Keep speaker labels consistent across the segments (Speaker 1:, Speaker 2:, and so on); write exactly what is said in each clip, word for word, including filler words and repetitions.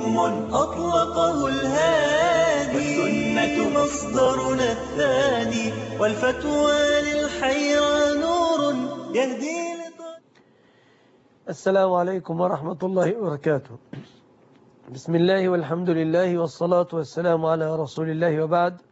Speaker 1: حكم أطلقه الهادي، والسنة مصدرنا الثاني، والفتوى للحيرى نور يهدي لطريق.
Speaker 2: السلام عليكم ورحمة الله وبركاته. بسم الله والحمد لله والصلاة والسلام على رسول الله، وبعد.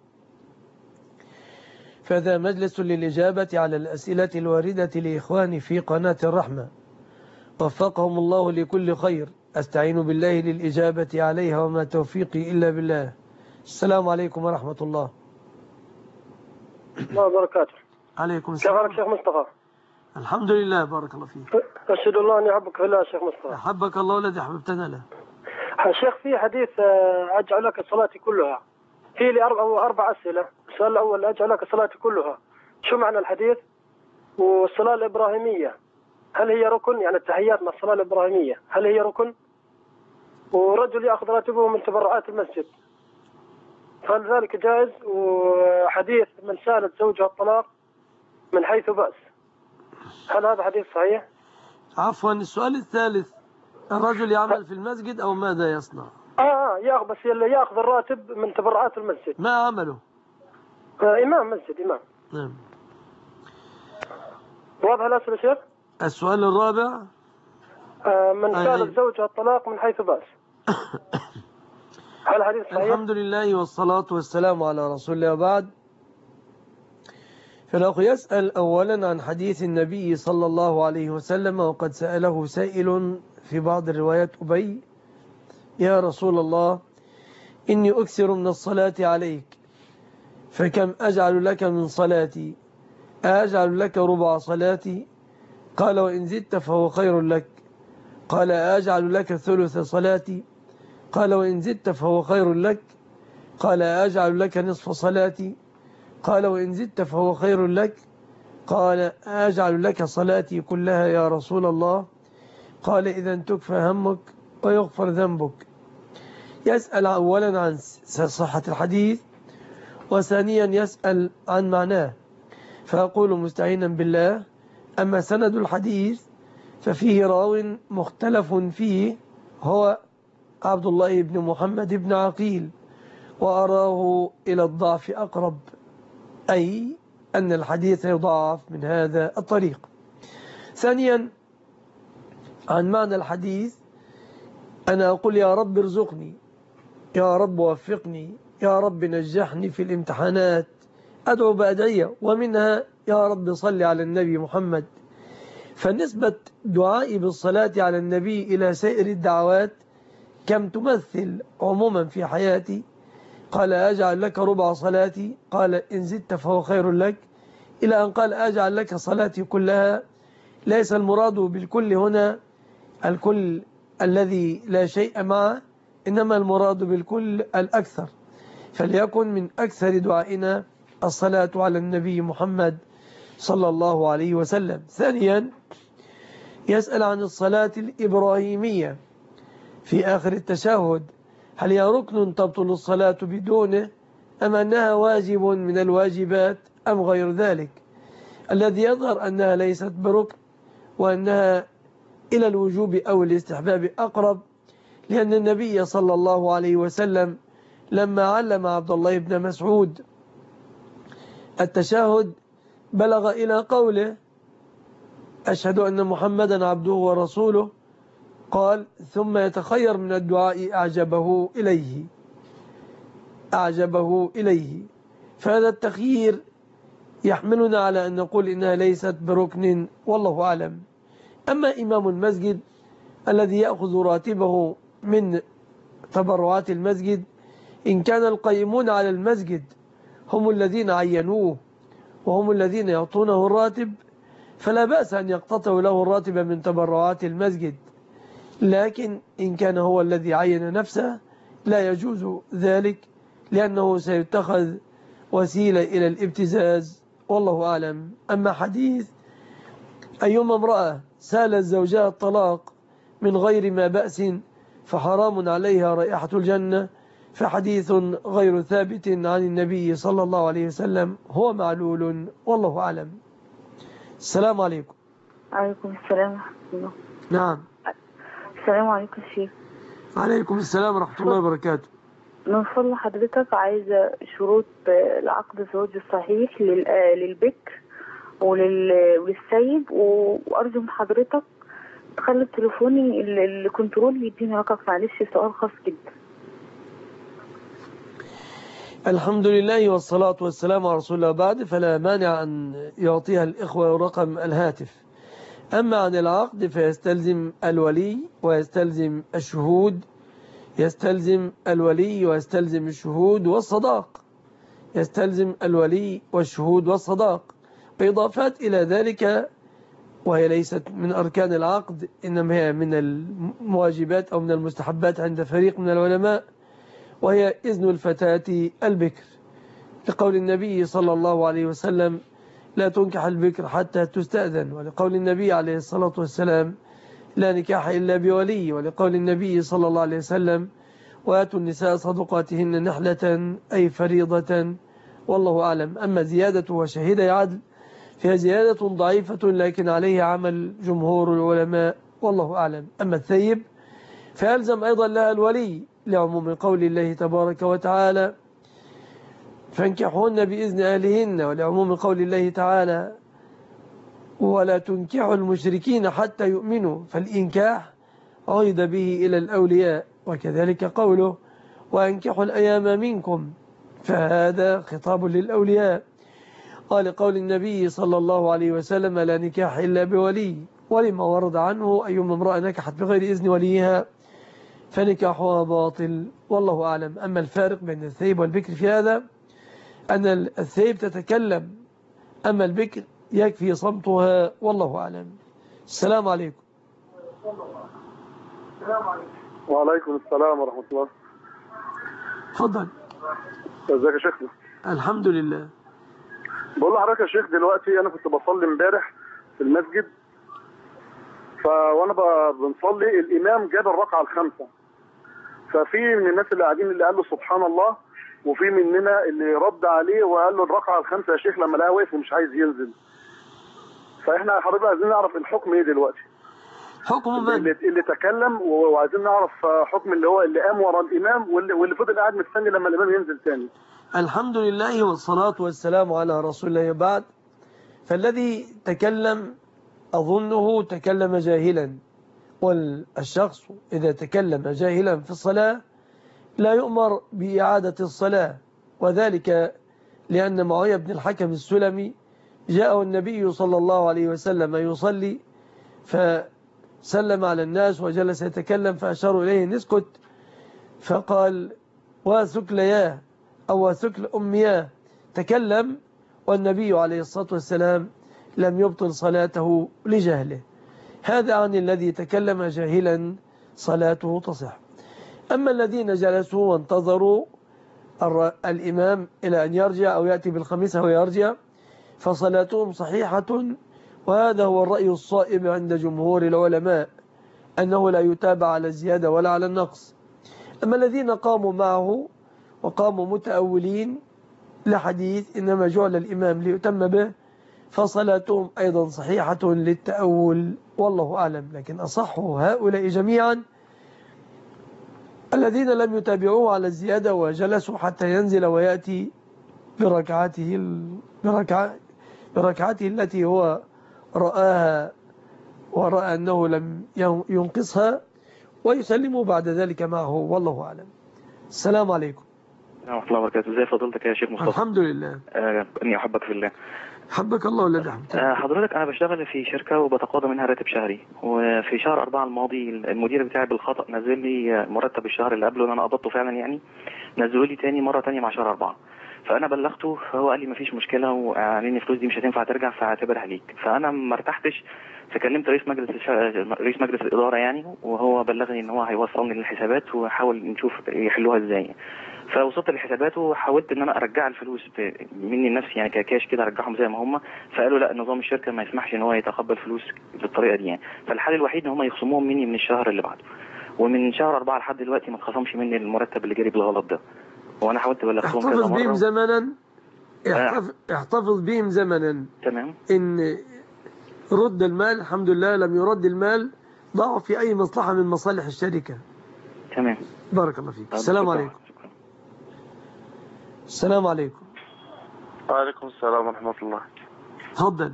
Speaker 2: فهذا مجلس للإجابة على الأسئلة الواردة لإخواني في قناة الرحمة، وفقهم الله لكل خير. أستعين بالله للإجابة عليها، وما توفيقي إلا بالله. السلام عليكم ورحمة الله.
Speaker 3: الله وبركاته.
Speaker 2: عليكم السلام.
Speaker 3: كيف حالك شيخ مصطفى؟
Speaker 2: الحمد لله، بارك الله فيك.
Speaker 3: أشهد الله أني أحبك في الله شيخ مصطفى.
Speaker 2: أحبك الله والذي أحببتنا له.
Speaker 3: شيخ، في حديث أجعل لك الصلاة كلها، في لي أربع, أربع أسئلة. السؤال الأول: أجعل لك الصلاة كلها، شو معنى الحديث؟ والصلاة الإبراهيمية هل هي ركن؟ يعني التحيات مع الصلاة الإبراهيمية هل هي ركن؟ ورجل يأخذ راتبه من تبرعات المسجد، هل ذلك جائز؟ وحديث من سالت زوجها الطلاق من حيث بأس، هل هذا حديث صحيح؟
Speaker 2: عفوا، السؤال الثالث: الرجل يعمل في المسجد أو ماذا يصنع؟
Speaker 3: آه يأخذ بس يأخذ الراتب من تبرعات المسجد.
Speaker 2: ما عمله؟
Speaker 3: آه إمام مسجد، إمام.
Speaker 2: نعم.
Speaker 3: واضح الأسئلة شيخ؟
Speaker 2: السؤال الرابع:
Speaker 3: آه من
Speaker 2: أي
Speaker 3: سالت
Speaker 2: أي.
Speaker 3: زوجها الطلاق من حيث بأس، هل حديث صحيح؟
Speaker 2: الحمد لله والصلاة والسلام على رسول الله، وبعد. فالأخ يسأل أولا عن حديث النبي صلى الله عليه وسلم، وقد سأله سائل في بعض الروايات: أبي يا رسول الله، إني أكثر من الصلاة عليك، فكم أجعل لك من صلاتي؟ أجعل لك ربع صلاتي؟ قال: وإن زدت فهو خير لك. قال: أجعل لك ثلث صلاتي؟ قال: وإن زدت فهو خير لك. قال: أجعل لك نصف صلاتي؟ قال: وإن زدت فهو خير لك. قال: أجعل لك صلاتي كلها يا رسول الله. قال: إذا تكفى همك ويغفر ذنبك. يسأل أولا عن صحة الحديث، وثانيا يسأل عن معناه. فأقول مستعينا بالله: أما سند الحديث ففيه راو مختلف فيه، هو عبد الله بن محمد بن عقيل، وأراه إلى الضعف أقرب، أي أن الحديث يضاعف من هذا الطريق. ثانيا، عن معنى الحديث، أنا أقول: يا رب ارزقني، يا رب وفقني، يا رب نجحني في الامتحانات. أدعو بأدعية، ومنها: يا رب صل على النبي محمد. فنسبة دعائي بالصلاة على النبي إلى سائر الدعوات كم تمثل عموما في حياتي؟ قال: أجعل لك ربع صلاتي. قال: إن زدت فهو خير لك، إلى أن قال: أجعل لك صلاتي كلها. ليس المراد بالكل هنا الكل الذي لا شيء معه، إنما المراد بالكل الأكثر. فليكن من أكثر دعائنا الصلاة على النبي محمد صلى الله عليه وسلم. ثانيا، يسأل عن الصلاة الإبراهيمية في آخر التشهد، هل هي ركن تبطل الصلاة بدونه، أم أنها واجب من الواجبات، أم غير ذلك؟ الذي يظهر أنها ليست بركن، وأنها إلى الوجوب أو الاستحباب أقرب، لأن النبي صلى الله عليه وسلم لما علم عبد الله بن مسعود التشهد بلغ إلى قوله: أشهد أن محمدا عبده ورسوله. قال: ثم يتخير من الدعاء أعجبه إليه أعجبه إليه فهذا التخيير يحملنا على أن نقول إنها ليست بركن، والله أعلم. أما إمام المسجد الذي يأخذ راتبه من تبرعات المسجد، إن كان القيمون على المسجد هم الذين عينوه وهم الذين يعطونه الراتب، فلا بأس أن يقتطعوا له الراتب من تبرعات المسجد. لكن إن كان هو الذي عين نفسه لا يجوز ذلك، لأنه سيتخذ وسيلة إلى الابتزاز، والله أعلم. أما حديث أيما امرأة سالت زوجها الطلاق من غير ما بأس فحرام عليها رائحة الجنة، فحديث غير ثابت عن النبي صلى الله عليه وسلم، هو معلول، والله أعلم. السلام عليكم.
Speaker 4: عليكم السلام ورحمة الله.
Speaker 2: نعم.
Speaker 4: السلام عليكم شيخ.
Speaker 2: عليكم السلام ورحمة الله وبركاته.
Speaker 4: من فضل حضرتك عايزة شروط العقد الزواج الصحيح للبكر وللسيد، وأرجو من حضرتك تخلي تليفوني الكنترول يديني رقم. معلش سؤال خاص جدا.
Speaker 2: الحمد لله والصلاة والسلام على رسول الله، بعد فلا مانع أن يعطيها الإخوة رقم الهاتف. أما عن العقد فيستلزم الولي ويستلزم الشهود، يستلزم الولي ويستلزم الشهود والصداق، يستلزم الولي والشهود والصداق، بإضافات إلى ذلك، وهي ليست من أركان العقد إنما هي من المواجبات أو من المستحبات عند فريق من العلماء، وهي إذن الفتاة البكر، لقول النبي صلى الله عليه وسلم لا تنكح البكر حتى تستأذن، ولقول النبي عليه الصلاة والسلام لا نكاح إلا بولي، ولقول النبي صلى الله عليه وسلم وآتوا النساء صدقاتهن نحلة أي فريضة، والله أعلم. أما زيادة وشهيدة عدل فهي زيادة ضعيفة لكن عليه عمل جمهور العلماء، والله أعلم. أما الثيب فيلزم أيضا لها الولي لعموم قول الله تبارك وتعالى فانكحوهن بإذن أهلهن، ولعموم قول الله تعالى ولا تنكحوا المشركين حتى يؤمنوا، فالإنكاح عيد به إلى الأولياء، وكذلك قوله وأنكحوا الأيام منكم، فهذا خطاب للأولياء. قال قول النبي صلى الله عليه وسلم لا نكاح إلا بولي، ولما ورد عنه أيما امرأة نكحت بغير إذن وليها فنكاحها باطل، والله أعلم. أما الفارق بين الثيب والبكر في هذا أن الثيب تتكلم، أما البكر يكفي صمتها، والله أعلم. السلام عليكم.
Speaker 5: وعليكم السلام ورحمة الله.
Speaker 2: تفضل.
Speaker 5: ازيك يا شيخنا؟
Speaker 2: الحمد لله.
Speaker 5: بقول لحضرتك يا شيخ، دلوقتي أنا كنت بصلي امبارح في المسجد، فوانا بنصلي الإمام جاب الركعة الخامسة، ففي من الناس اللي قاعدين اللي قال له سبحان الله، وفي مننا اللي رد عليه وقال له الركعة الخامسة يا شيخ لما لقاه واقف ومش عايز ينزل. فاحنا حضرتك عايزين نعرف الحكم ايه دلوقتي؟
Speaker 2: حكم من؟
Speaker 5: اللي, اللي تكلم، وعايزين نعرف حكم اللي هو اللي قام ورا الإمام واللي, واللي فضل قاعد مستني لما الإمام ينزل تاني.
Speaker 2: الحمد لله والصلاة والسلام على رسول الله. بعد، فالذي تكلم أظنه تكلم جاهلا، والشخص إذا تكلم جاهلا في الصلاة لا يؤمر بإعادة الصلاة، وذلك لأن معاوية بن الحكم السلمي جاءه النبي صلى الله عليه وسلم يصلي فسلم على الناس وجلس يتكلم فأشاروا إليه نسكت، فقال وثكلياه أو وثكل أمياه، تكلم، والنبي عليه الصلاة والسلام لم يبطل صلاته لجهله. هذا عن الذي تكلم جاهلا صلاته تصح. أما الذين جلسوا وانتظروا الإمام إلى أن يرجع أو يأتي بالخميسة ويرجع فصلاتهم صحيحة، وهذا هو الرأي الصائب عند جمهور العلماء أنه لا يتابع على الزيادة ولا على النقص. أما الذين قاموا معه وقاموا متأولين لحديث إنما جعل الإمام ليتم به فصلاتهم أيضا صحيحة للتأول، والله أعلم. لكن أصح هؤلاء جميعا الذين لم يتابعوه على الزيادة وجلسوا حتى ينزل ويأتي بركعته بركع بركعته التي هو رآها ورأى أنه لم ينقصها ويسلموا بعد ذلك معه، والله أعلم. السلام عليكم.
Speaker 6: ورحمة الله وبركاته. ازي فضيلتك يا شيخ مصطفى؟
Speaker 2: الحمد لله.
Speaker 6: آه اني احبك في الله.
Speaker 2: حبك الله ولا حبك.
Speaker 6: آه حضرتك انا بشتغل في شركه وبتقاضى منها راتب شهري، وفي شهر أربعة الماضي المدير بتاعي بالخطأ نزل لي مرتب الشهر اللي قبله اللي انا قبضته فعلا، يعني نزلوا لي تاني مره تانية مع شهر أربعة، فانا بلغته فهو قال لي مفيش مشكله وقال لي الفلوس دي مش هتنفع ترجع فاعتبرها ليك. فانا ما ارتحتش، فكلمت رئيس مجلس الش... رئيس مجلس الاداره يعني، وهو بلغني ان هو هيوصلني للحسابات وحاول نشوف يحلوها ازاي. فوصلت للحسابات وحاولت ان انا ارجع الفلوس مني لنفسي يعني ككاش كده ارجعهم زي ما هم، فقالوا لا نظام الشركه ما يسمحش ان هو يتقبل فلوس بالطريقه دي يعني، فالحل الوحيد ان هم يخصموهم مني من الشهر اللي بعده، ومن شهر أربعة لحد دلوقتي ما اتخصمش مني المرتب اللي جاري بالغلط ده، وانا حاولت ابلغهم كذا مره.
Speaker 2: احتفظ بهم زمنا، احتفظ, احتفظ بهم زمنا.
Speaker 6: تمام.
Speaker 2: ان رد المال، الحمد لله لم يرد المال، ضعوا في اي مصلحه من مصالح الشركه.
Speaker 6: تمام.
Speaker 2: بارك الله فيك. السلام عليكم. السلام عليكم.
Speaker 7: وعليكم السلام ورحمة الله.
Speaker 2: تفضل.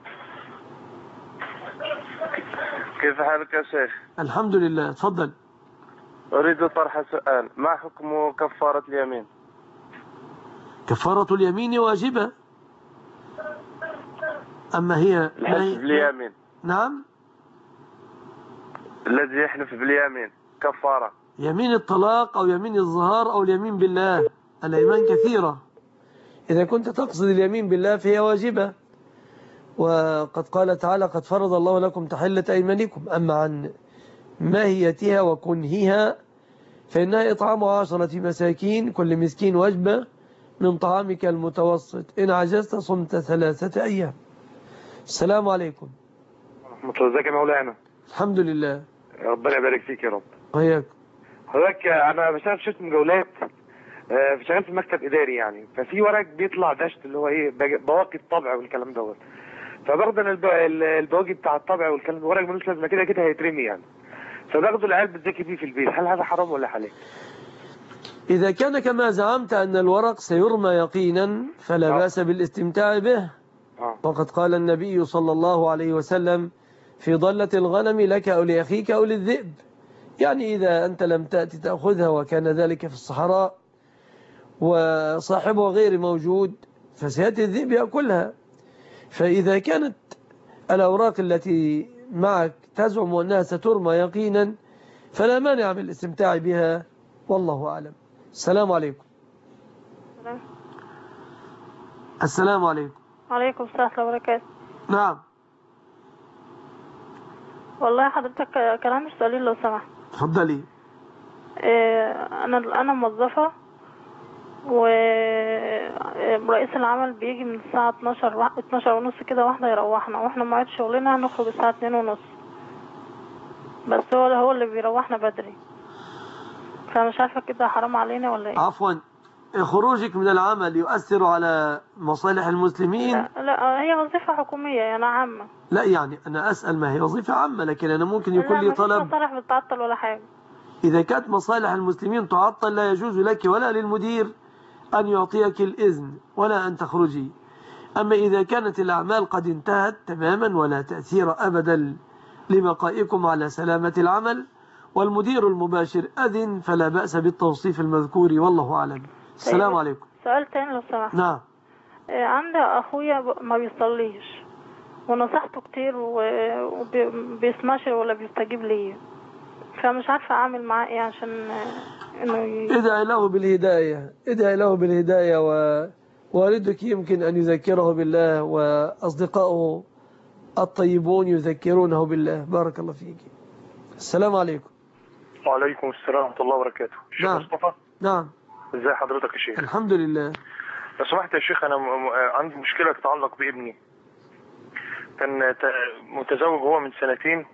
Speaker 7: كيف حالك يا شيخ؟
Speaker 2: الحمد لله. تفضل.
Speaker 7: أريد طرح سؤال، ما حكم كفارة اليمين؟
Speaker 2: كفارة اليمين واجبة. أما هي
Speaker 7: الحلف باليمين.
Speaker 2: نعم.
Speaker 7: الذي يحلف باليمين كفارة.
Speaker 2: يمين الطلاق أو يمين الظهار أو اليمين بالله، الأيمان كثيرة. إذا كنت تقصد اليمين بالله فهي واجبة، وقد قال تعالى قد فرض الله لكم تحلة أيمانكم. أما عن ماهيتها وكنهها فإنها إطعام عشرة مساكين، كل مسكين وجبة من طعامك المتوسط، إن عجزت صمت ثلاثة أيام. السلام عليكم.
Speaker 7: ورحمة الله. ازيك يا مولانا؟
Speaker 2: الحمد لله.
Speaker 7: ربنا يبارك فيك يا رب.
Speaker 2: وياك.
Speaker 7: حضرتك انا بشتغل في شركة مجاولات، شغال في مكتب اداري يعني، ففي ورق بيطلع دشت اللي هو ايه بواقي الطبع والكلام دوت، فباخد انا البواقي بتاع الطبع والكلام ده، ورق ملوش لازمه كده كده هيترمي يعني، فباخده العيال بتذاكر بيه في البيت، هل هذا حرام ولا حلال؟
Speaker 2: إذا كان كما زعمت أن الورق سيرمى يقينا فلا
Speaker 7: آه.
Speaker 2: بأس بالاستمتاع به.
Speaker 7: آه.
Speaker 2: وقد قال النبي صلى الله عليه وسلم في ضلة الغنم لك أو لأخيك أو للذئب، يعني إذا أنت لم تأتي تأخذها وكان ذلك في الصحراء وصاحبها غير موجود فسيأتي الذئب يأكلها. فإذا كانت الأوراق التي معك تزعم أنها سترمى يقينا فلا مانع من الاستمتاع بها، والله أعلم. السلام عليكم.
Speaker 8: السلام.
Speaker 2: السلام عليكم.
Speaker 8: وعليكم السلام ورحمة الله وبركاته.
Speaker 2: نعم.
Speaker 8: والله حضرتك كلام مش سؤالين لو سمحت.
Speaker 2: تفضلي.
Speaker 8: إيه انا انا موظفه، ورئيس العمل بيجي من الساعه اتناشر اتناشر ونص كده واحده يروحنا، واحنا مواعيد شغلنا هنخرج الساعه اتنين ونص، بس هو هو اللي بيروحنا بدري، فمش عارفه كده حرام علينا ولا ايه؟
Speaker 2: عفوا، خروجك من العمل يؤثر على مصالح المسلمين؟
Speaker 8: لا, لا هي وظيفه حكوميه يعني عامه.
Speaker 2: لا يعني أنا أسأل، ما هي وظيفة عامة، لكن أنا ممكن يكون لي طلب.
Speaker 8: لا مفيش مصالح بتتعطل ولا حاجه.
Speaker 2: إذا كانت مصالح المسلمين تعطل لا يجوز لك ولا للمدير أن يعطيك الإذن ولا أن تخرجي. أما إذا كانت الأعمال قد انتهت تماما ولا تأثير أبدا لبقائكم على سلامة العمل والمدير المباشر أذن فلا بأس بالتوصيف المذكور، والله أعلم. السلام
Speaker 8: طيب.
Speaker 2: عليكم.
Speaker 8: سؤال تاني لو سمحت.
Speaker 2: نعم.
Speaker 8: عندي أخويا ما بيصليش ونصحته كتير وبيسمعش ولا بيستجيب لي، فمش عارفة أعمل معاه إيه عشان إنه ي...
Speaker 2: ادعي له بالهداية، ادعي له بالهداية، ووالدك يمكن أن يذكره بالله وأصدقائه الطيبون يذكرونه بالله. بارك الله فيك. السلام عليكم.
Speaker 7: وعليكم السلام ورحمة الله وبركاته. شيخ
Speaker 2: نعم.
Speaker 7: مصطفى.
Speaker 2: نعم.
Speaker 7: ازي حضرتك يا شيخ؟
Speaker 2: الحمد لله.
Speaker 7: لو سمحت يا شيخ، أنا عندي مشكلة تتعلق بابني، كان متزوج هو من سنتين،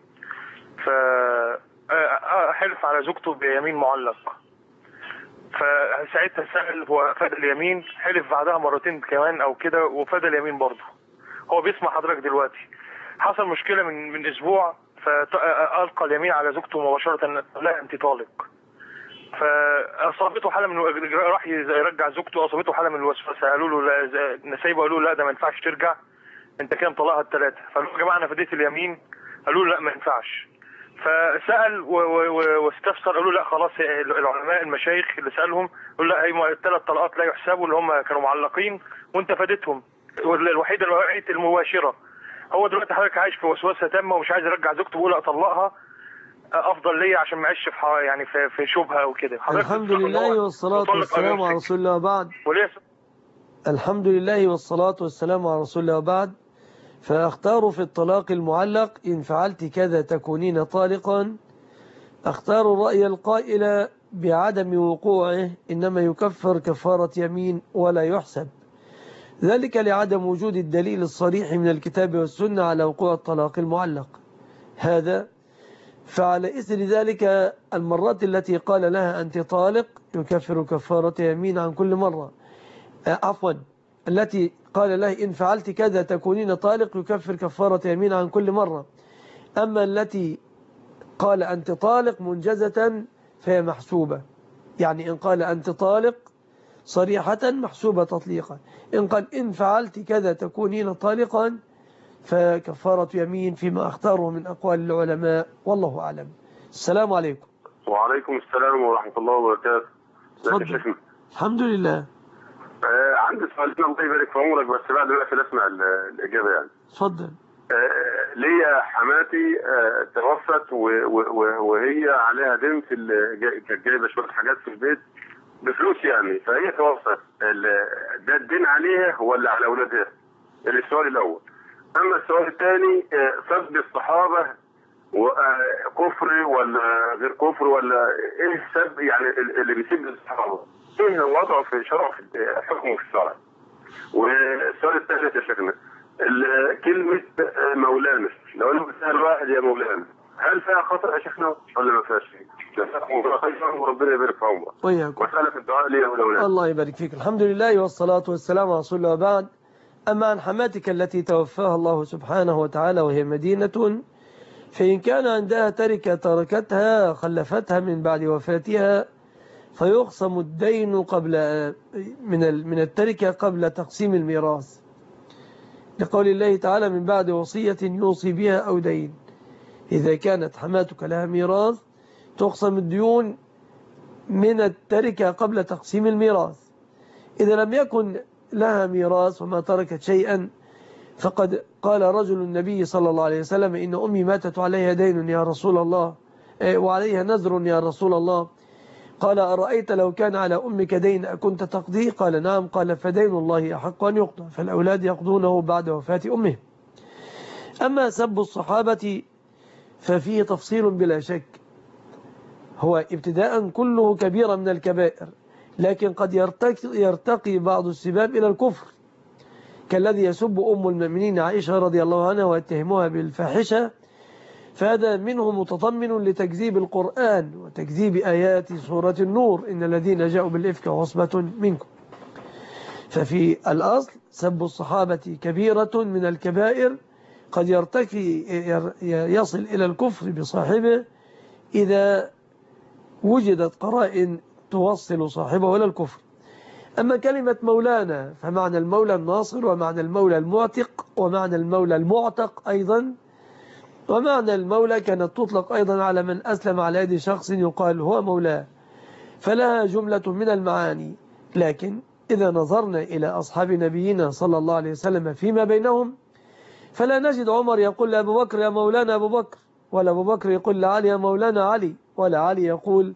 Speaker 7: فحلف على زوجته بيمين معلق، فساعتها سأل هو فدى اليمين، حلف بعدها مرتين كمان أو كده وفدى اليمين برضه. هو بيسمع حضرتك دلوقتي. حصل مشكلة من من أسبوع، فألقى اليمين على زوجته مباشرة، لا أنت طالق، فأصابته حالة من راح يرجع زوجته، أصابته حالة من الوسوسة، قالوا له لا، نسايبه قالوا له لا ده ما ينفعش ترجع، أنت كده مطلقها الثلاثة، فقالوا يا جماعة أنا فديت اليمين، قالوا له لا ما ينفعش، فسأل واستفسر، قالوا لا خلاص العلماء المشايخ اللي سألهم قالوا لا هي الثلاث طلقات لا يحسبوا اللي هم كانوا معلقين وأنت فديتهم، الوحيدة الوحيدة المباشرة. هو دلوقتي حضرتك عايش في وسوسة تامة ومش عايز يرجع زوجته، بيقول اطلقها افضل ليا عشان ما اعيش في يعني في, في شبهه وكده.
Speaker 2: الحمد لله والصلاه والسلام على رسول الله وبعد. الحمد لله والصلاه والسلام على رسول الله وبعد. فاختار في الطلاق المعلق إن فعلت كذا تكونين طالقا، اختار الرأي القائل بعدم وقوعه، إنما يكفر كفارة يمين ولا يحسب، ذلك لعدم وجود الدليل الصريح من الكتاب والسنة على وقوع الطلاق المعلق هذا. فعلى إثر ذلك المرات التي قال لها أنت طالق يكفر كفارة يمين عن كل مرة، عفوا التي قال لها إن فعلت كذا تكونين طالق يكفر كفارة يمين عن كل مرة. أما التي قال أنت طالق منجزة فهي محسوبة. يعني إن قال أنت طالق صريحة محسوبة تطليقا، إن قال إن فعلت كذا تكونين طالقا فكفارة يمين فيما اختاره من أقوال العلماء، والله أعلم. السلام عليكم.
Speaker 9: وعليكم السلام ورحمة الله وبركاته.
Speaker 2: تفضل. الحمد لله.
Speaker 9: آه عندي سؤالين الله يبارك في عمرك، بس بعد ما اقفل اسمع الإجابة يعني.
Speaker 2: تفضل.
Speaker 9: آه ليا حماتي آه توفت وهي عليها دين في كانت جايبة شوية حاجات في البيت بفلوس يعني، فهي توفت، ده الدين عليها ولا على أولادها؟ السؤال الأول. أما السؤال الثاني، سب الصحابة كفر ولا غير كفر، ولا إيه سب يعني اللي بيسب الصحابة إيه وضعه في شرع حكمه في الشرع؟ والسؤال الثالث يا شيخنا، كلمة مولانا لو أنا بسأل واحد يا مولانا هل فيها خطأ يا شيخنا ولا ما فيهاش شيء؟ وربنا يبارك في عمرك.
Speaker 2: وياكم.
Speaker 9: وسألة في الدعاء لي ولولانا.
Speaker 2: الله يبارك فيك. الحمد لله والصلاة والسلام على رسول الله وبعد. أما عن حماتك التي توفاها الله سبحانه وتعالى وهي مدينة، فإن كان عندها تركة تركتها خلفتها من بعد وفاتها فيقسم الدين قبل من من التركة قبل تقسيم الميراث، لقول الله تعالى من بعد وصية يوصي بها أو دين. إذا كانت حماتك لها ميراث تقسم الديون من التركة قبل تقسيم الميراث. إذا لم يكن لها ميراث وما تركت شيئا، فقد قال رجل النبي صلى الله عليه وسلم إن أمي ماتت عليها دين يا رسول الله وعليها نذر يا رسول الله. قال أرأيت لو كان على أمك دين أكنت تقضيه؟ قال نعم. قال فدين الله أحق أن يقضى، فالأولاد يقضونه بعد وفاة أمه. أما سب الصحابة ففيه تفصيل بلا شك، هو ابتداء كله كبيرة من الكبائر، لكن قد يرتقي, يرتقي بعض السباب إلى الكفر، كالذي يسب أم المؤمنين عائشة رضي الله عنها ويتهمها بالفاحشة، فهذا منه متضمن لتكذيب القرآن وتكذيب آيات سورة النور إن الذين جاءوا بالإفك عصبة منكم. ففي الأصل سب الصحابة كبيرة من الكبائر، قد يرتقي يصل إلى الكفر بصاحبه إذا وجدت قرائن توصل صاحبه إلى الكفر. أما كلمة مولانا فمعنى المولى الناصر، ومعنى المولى المعتق، ومعنى المولى المعتق أيضا، ومعنى المولى كانت تطلق أيضا على من أسلم على يد شخص يقال هو مولاه، فلها جملة من المعاني. لكن إذا نظرنا إلى أصحاب نبينا صلى الله عليه وسلم فيما بينهم، فلا نجد عمر يقول لأبو بكر يا مولانا أبو بكر، ولا أبو بكر يقول لعلي يا مولانا علي، ولا علي يقول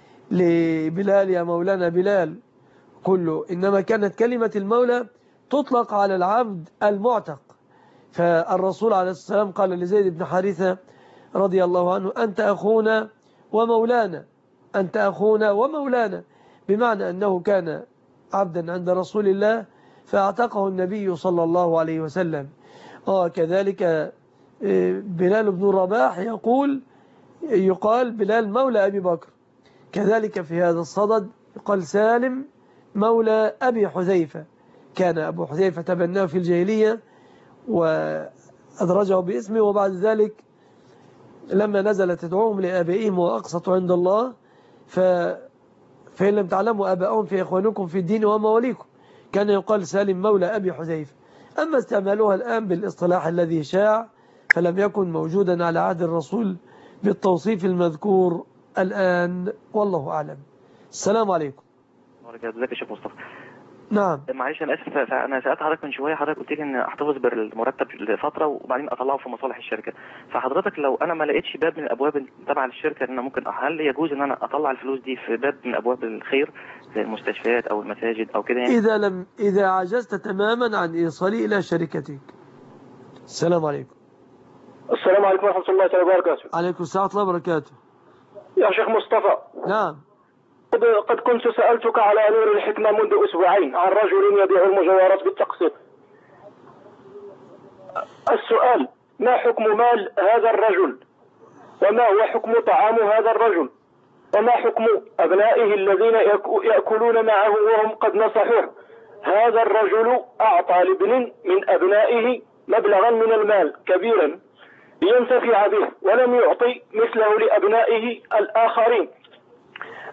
Speaker 2: لبلال يا مولانا بلال، كله إنما كانت كلمة المولى تطلق على العبد المعتق. فالرسول عليه الصلاة والسلام قال لزيد بن حارثة رضي الله عنه أنت أخونا ومولانا، أنت أخونا ومولانا، بمعنى أنه كان عبدا عند رسول الله فاعتقه النبي صلى الله عليه وسلم. آه كذلك بلال بن رباح يقول يقال بلال مولى أبي بكر. كذلك في هذا الصدد يقال سالم مولى أبي حذيفة، كان أبو حذيفة تبناه في الجاهلية وأدرجه باسمه، وبعد ذلك لما نزلت تدعوهم لآبائهم وأقسطوا عند الله ف... فإن لم تعلموا آباءهم فإخوانكم في الدين ومواليكم، كان يقال سالم مولى أبي حذيفة. أما استعمالوها الآن بالاصطلاح الذي شاع فلم يكن موجودا على عهد الرسول بالتوصيف المذكور الآن، والله أعلم. السلام عليكم.
Speaker 6: ازيك يا شيخ مصطفى؟
Speaker 2: نعم.
Speaker 6: معلش انا اسف، انا سالت حضرتك من شويه، حضرتك قلت لي ان احتفظ بالمرتب لفتره وبعدين اطلعه في مصالح الشركه، فحضرتك لو انا ما لقيتش باب من الابواب تبع الشركه ان انا ممكن، هل يجوز ان انا اطلع الفلوس دي في باب من ابواب الخير زي المستشفيات او المساجد او كده يعني؟
Speaker 2: اذا لم اذا عجزت تماما عن ايصالي الى شركتك. السلام عليكم.
Speaker 3: السلام عليكم ورحمه الله تعالى وبركاته.
Speaker 2: عليكم السلام ورحمه الله وبركاته.
Speaker 3: يا شيخ مصطفى.
Speaker 2: نعم.
Speaker 3: قد كنت سألتك على نور الحكمة منذ أسبوعين عن رجل يبيع المجوهرات بالتقسيط. السؤال: ما حكم مال هذا الرجل؟ وما هو حكم طعام هذا الرجل؟ وما حكم أبنائه الذين يأكلون معه وهم قد نصحوه؟ هذا الرجل أعطى لابن من أبنائه مبلغا من المال كبيرا لينتفع به، ولم يعطي مثله لأبنائه الآخرين،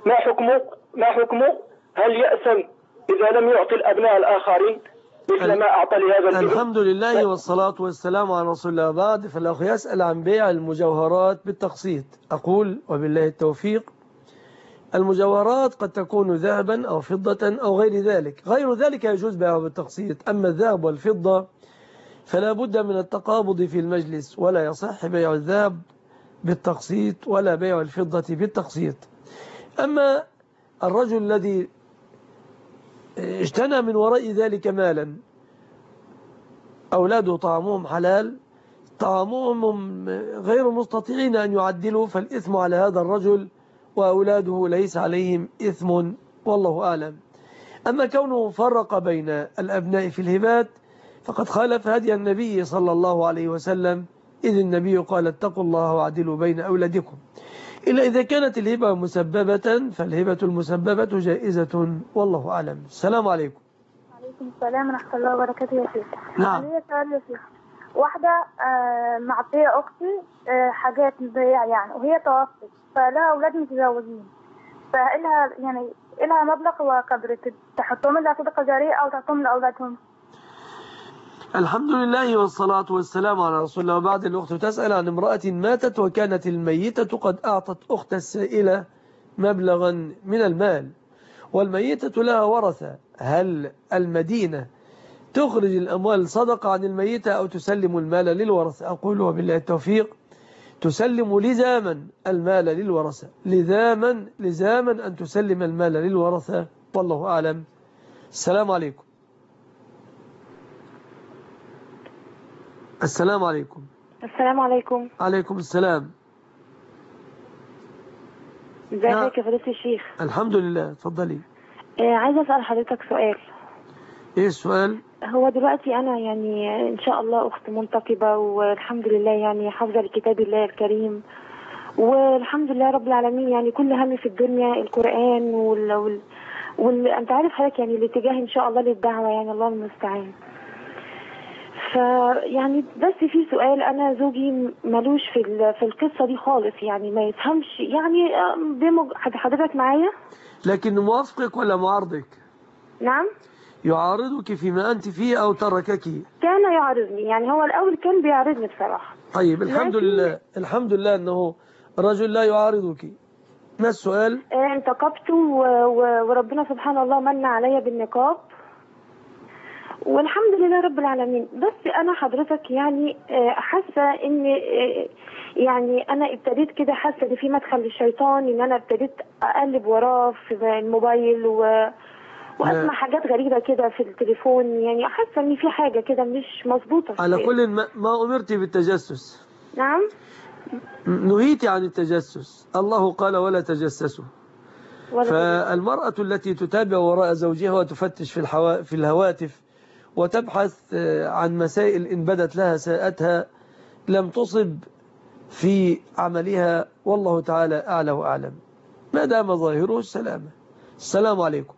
Speaker 10: ما حكمه ما حكمه هل يأثم إذا لم يعطي الأبناء الآخرين مثل ما أعطى لهذا الابن؟
Speaker 2: الحمد لله والصلاة والسلام على رسول الله. بعد فالأخ يسأل عن بيع المجوهرات بالتقسيط. أقول وبالله التوفيق، المجوهرات قد تكون ذهبا أو فضة أو غير ذلك، غير ذلك يجوز بيعه بالتقسيط. أما الذهب والفضة فلا بد من التقابض في المجلس، ولا يصح بيع الذهب بالتقسيط ولا بيع الفضة بالتقسيط. أما الرجل الذي اجتنى من وراء ذلك مالا، أولاده طعامهم حلال، طعامهم غير مستطيعين أن يعدلوا، فالإثم على هذا الرجل، وأولاده ليس عليهم إثم، والله أعلم. أما كونه فرق بين الأبناء في الهبات فقد خالف هدي النبي صلى الله عليه وسلم، إذ النبي قال اتقوا الله وعدلوا بين أولادكم. إلا إذا كانت الهبة مسببة فالهبة المسببة جائزة، والله أعلم. السلام عليكم.
Speaker 11: وعليكم السلام ورحمة الله وبركاته يا شيخ.
Speaker 2: نعم.
Speaker 11: ليا سؤال يا شيخ. واحدة آه معطية أختي آه حاجات بيع يعني، وهي توفت، فلها أولاد متزوجين، فإلها يعني إلها مبلغ وقدر تحطهم لها صدقة جارية أو تعطيهم لأولادهم.
Speaker 2: الحمد لله والصلاة والسلام على رسول الله. وبعد الأخت تسأل عن امرأة ماتت وكانت الميتة قد أعطت أخت السائلة مبلغا من المال، والميتة لها ورثة، هل المدينة تخرج الأموال صدقة عن الميتة أو تسلم المال للورثة؟ أقول وبالله التوفيق، تسلم لزاما المال للورثة، لزاما لزاما أن تسلم المال للورثة، والله أعلم. السلام عليكم. السلام عليكم.
Speaker 12: السلام عليكم.
Speaker 2: عليكم السلام.
Speaker 12: ازيك يا فضيلة الشيخ؟
Speaker 2: الحمد لله، اتفضلي.
Speaker 12: آه عايزة أسأل حضرتك سؤال.
Speaker 2: ايه السؤال؟
Speaker 12: هو دلوقتي أنا يعني إن شاء الله أخت منتقبة، والحمد لله يعني حافظة لكتاب الله الكريم، والحمد لله رب العالمين، يعني كل همي في الدنيا القرآن وال, وال... وال... أنت عارف حضرتك يعني الاتجاه إن شاء الله للدعوة، يعني الله المستعان. فيعني بس في سؤال، أنا زوجي ملوش في في القصة دي خالص، يعني ما يفهمش، يعني دمج حضرتك معايا.
Speaker 2: لكن موافقك ولا معارضك؟
Speaker 12: نعم.
Speaker 2: يعارضك فيما أنت فيه أو تركك؟
Speaker 12: كان يعارضني، يعني هو الأول كان بيعارضني بصراحة.
Speaker 2: طيب الحمد لكن... لله الحمد لله أنه رجل لا يعارضك. ما السؤال؟
Speaker 12: آه انتقبت و... و... وربنا سبحانه الله من عليا بالنقاب، والحمد لله رب العالمين. بس انا حضرتك يعني حاسه ان يعني انا ابتديت كده، حاسه ان في مدخل للشيطان، ان انا ابتديت اقلب وراه في الموبايل و... واسمع حاجات غريبه كده في التليفون، يعني حاسه ان في حاجه كده مش مظبوطه.
Speaker 2: على كل ما, ما امرتي بالتجسس.
Speaker 12: نعم.
Speaker 2: نهيتي عن التجسس، الله قال ولا تجسسوا. فالمرأة التي تتابع وراء زوجها وتفتش في الحوا... في الهواتف وتبحث عن مسائل إن بدت لها ساءتها لم تصب في عملها، والله تعالى أعلى وأعلم، ما دام ظاهره السلامة. السلام عليكم.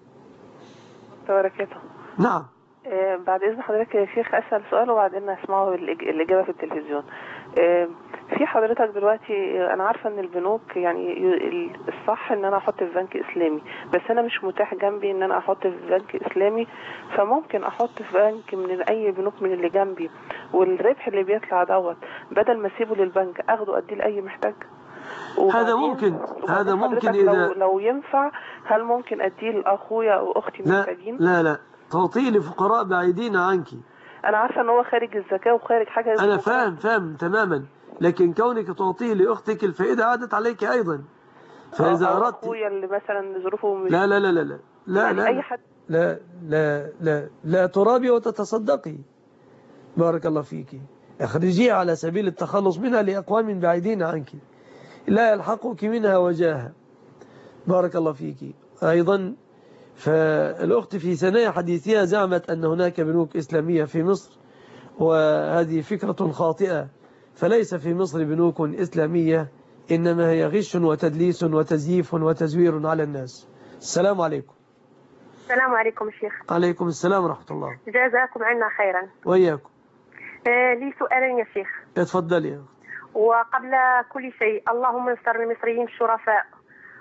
Speaker 13: وبركاته.
Speaker 2: نعم.
Speaker 13: آه بعد إذن حضرتك يا شيخ أسأل سؤال وبعدين أسمعه الإجابة في التلفزيون. آه في حضرتك دلوقتي أنا عارفة إن البنوك يعني الصح إن أنا أحط في بنك إسلامي، بس أنا مش متاح جنبي إن أنا أحط في بنك إسلامي، فممكن أحط في بنك من أي بنوك من اللي جنبي، والربح اللي بيطلع دوت بدل ما أسيبه للبنك أخده أديه لأي محتاج.
Speaker 2: هذا ممكن هذا ممكن إذا
Speaker 13: لو, لو ينفع، هل ممكن أديه لأخويا أو أختي محتاجين؟
Speaker 2: لا لا تعطيه لفقراء بعيدين عنك.
Speaker 13: أنا عارفة إن هو خارج الزكاة وخارج حاجة.
Speaker 2: أنا فاهم فاهم تماما، لكن كونك تعطيه لأختك الفائدة عادت عليك أيضا. فإذا أردت
Speaker 13: أخويا اللي مثلا ظروفه مش
Speaker 2: لا لا لا لا لا لا
Speaker 13: يعني
Speaker 2: لا,
Speaker 13: أي حد
Speaker 2: لا لا لا لا ترابي وتتصدقي. بارك الله فيك، اخرجيها على سبيل التخلص منها لأقوام بعيدين عنك لا يلحقك منها وجاهة. بارك الله فيك. أيضا فالأخت في ثنايا حديثها زعمت أن هناك بنوك إسلامية في مصر، وهذه فكرة خاطئة، فليس في مصر بنوك إسلامية، إنما هي غش وتدليس وتزييف وتزوير على الناس. السلام عليكم.
Speaker 14: السلام عليكم شيخ.
Speaker 2: عليكم السلام ورحمة الله.
Speaker 14: جزاكم عنا خيرا.
Speaker 2: وإياكم.
Speaker 14: آه لي سؤالين يا شيخ.
Speaker 2: اتفضلي.
Speaker 14: وقبل كل شيء اللهم انصر المصريين الشرفاء،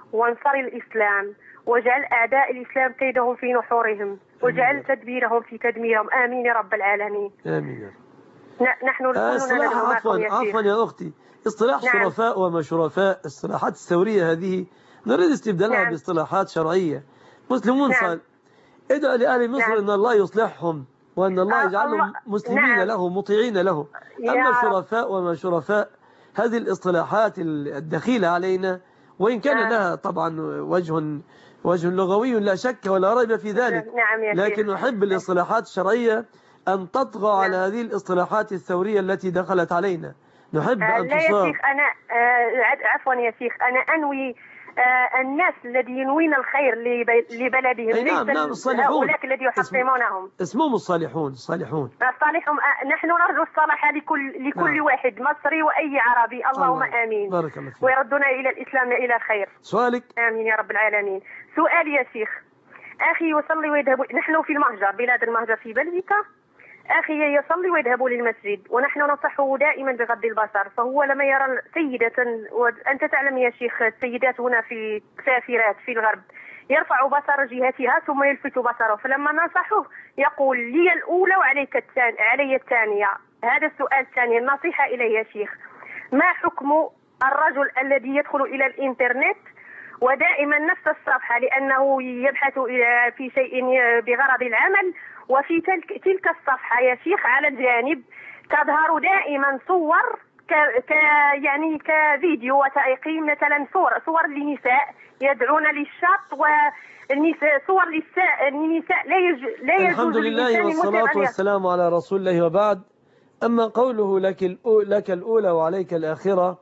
Speaker 14: وانصر الإسلام، واجعل أعداء الإسلام كيدهم في نحورهم، واجعل تدبيرهم في تدميرهم. آمين يا رب العالمين.
Speaker 2: آمين يا رب.
Speaker 14: ن- نحن كلنا
Speaker 2: اصطلاح
Speaker 14: ندعو
Speaker 2: عفوا
Speaker 14: معكم يا شيخ.
Speaker 2: عفوا يا أختي، اصطلاح
Speaker 14: نعم.
Speaker 2: شرفاء وما شرفاء، الصلاحات الثورية هذه نريد استبدالها
Speaker 14: نعم.
Speaker 2: باصطلاحات شرعية. مسلمون
Speaker 14: نعم.
Speaker 2: صال ادعوا لأهل مصر
Speaker 14: نعم.
Speaker 2: أن الله يصلحهم وأن الله
Speaker 14: آه،
Speaker 2: يجعلهم
Speaker 14: الله-
Speaker 2: مسلمين
Speaker 14: نعم.
Speaker 2: له مطيعين له.
Speaker 14: يا
Speaker 2: أما
Speaker 14: رب.
Speaker 2: الشرفاء وما شرفاء هذه الاصطلاحات الدخيلة علينا، وإن كان
Speaker 14: نعم.
Speaker 2: لها طبعا وجه وجه لغوي لا شك ولا ريب في ذلك،
Speaker 14: نعم يا
Speaker 2: لكن
Speaker 14: شيخ.
Speaker 2: أحب الاصطلاحات الشرعية أن تطغى على هذه الاصطلاحات الثورية التي دخلت علينا. نحب
Speaker 14: آه،
Speaker 2: أن
Speaker 14: لا يا
Speaker 2: تصاب.
Speaker 14: شيخ، أنا آه، عد- عفوا يا شيخ، أنا أنوي آه، الناس الذي ينوين الخير لب- لبلدهم،
Speaker 2: أي نعم،
Speaker 14: ليس
Speaker 2: نعم، الصالحون.
Speaker 14: هؤلاء الذي يحطمونهم.
Speaker 2: اسمهم الصالحون الصالحون.
Speaker 14: الصالحون. آه، نحن نرجو الصلاح لكل لكل
Speaker 2: نعم.
Speaker 14: واحد مصري وأي عربي، اللهم
Speaker 2: الله.
Speaker 14: آمين.
Speaker 2: بارك الله فيك.
Speaker 14: ويردنا إلى الإسلام إلى خير.
Speaker 2: سؤالك.
Speaker 14: آمين يا رب العالمين. سؤالي يا شيخ، أخي يصلي ويذهب، نحن في المهجر، بلاد المهجر في بلجيكا. أخي يصلي ويذهب للمسجد ونحن ننصحه دائما بغض البصر، فهو لما يرى سيدة، وأنت تعلم يا شيخ السيدات هنا في سافرات في الغرب، يرفع بصر جهتها ثم يلفت بصره، فلما ننصحه يقول لي الأولى وعليك الثانية، علي الثانية. هذا السؤال الثاني، النصيحة إليه يا شيخ، ما حكم الرجل الذي يدخل إلى الإنترنت ودائما نفس الصفحة لأنه يبحث في شيء بغرض العمل، وفي تلك, تلك الصفحة يا شيخ على الجانب تظهر دائما صور ك ك يعني كفيديو وثائقي، مثلا صور صور لنساء يدعون للشط، والنساء صور للنساء النساء لا يج لا يجوز
Speaker 2: الحمد لله
Speaker 14: للإنسان
Speaker 2: والصلاة
Speaker 14: المسلم أن
Speaker 2: والسلام على رسول الله، وبعد. أما قوله لك الأو- لك الأولى وعليك الآخرة،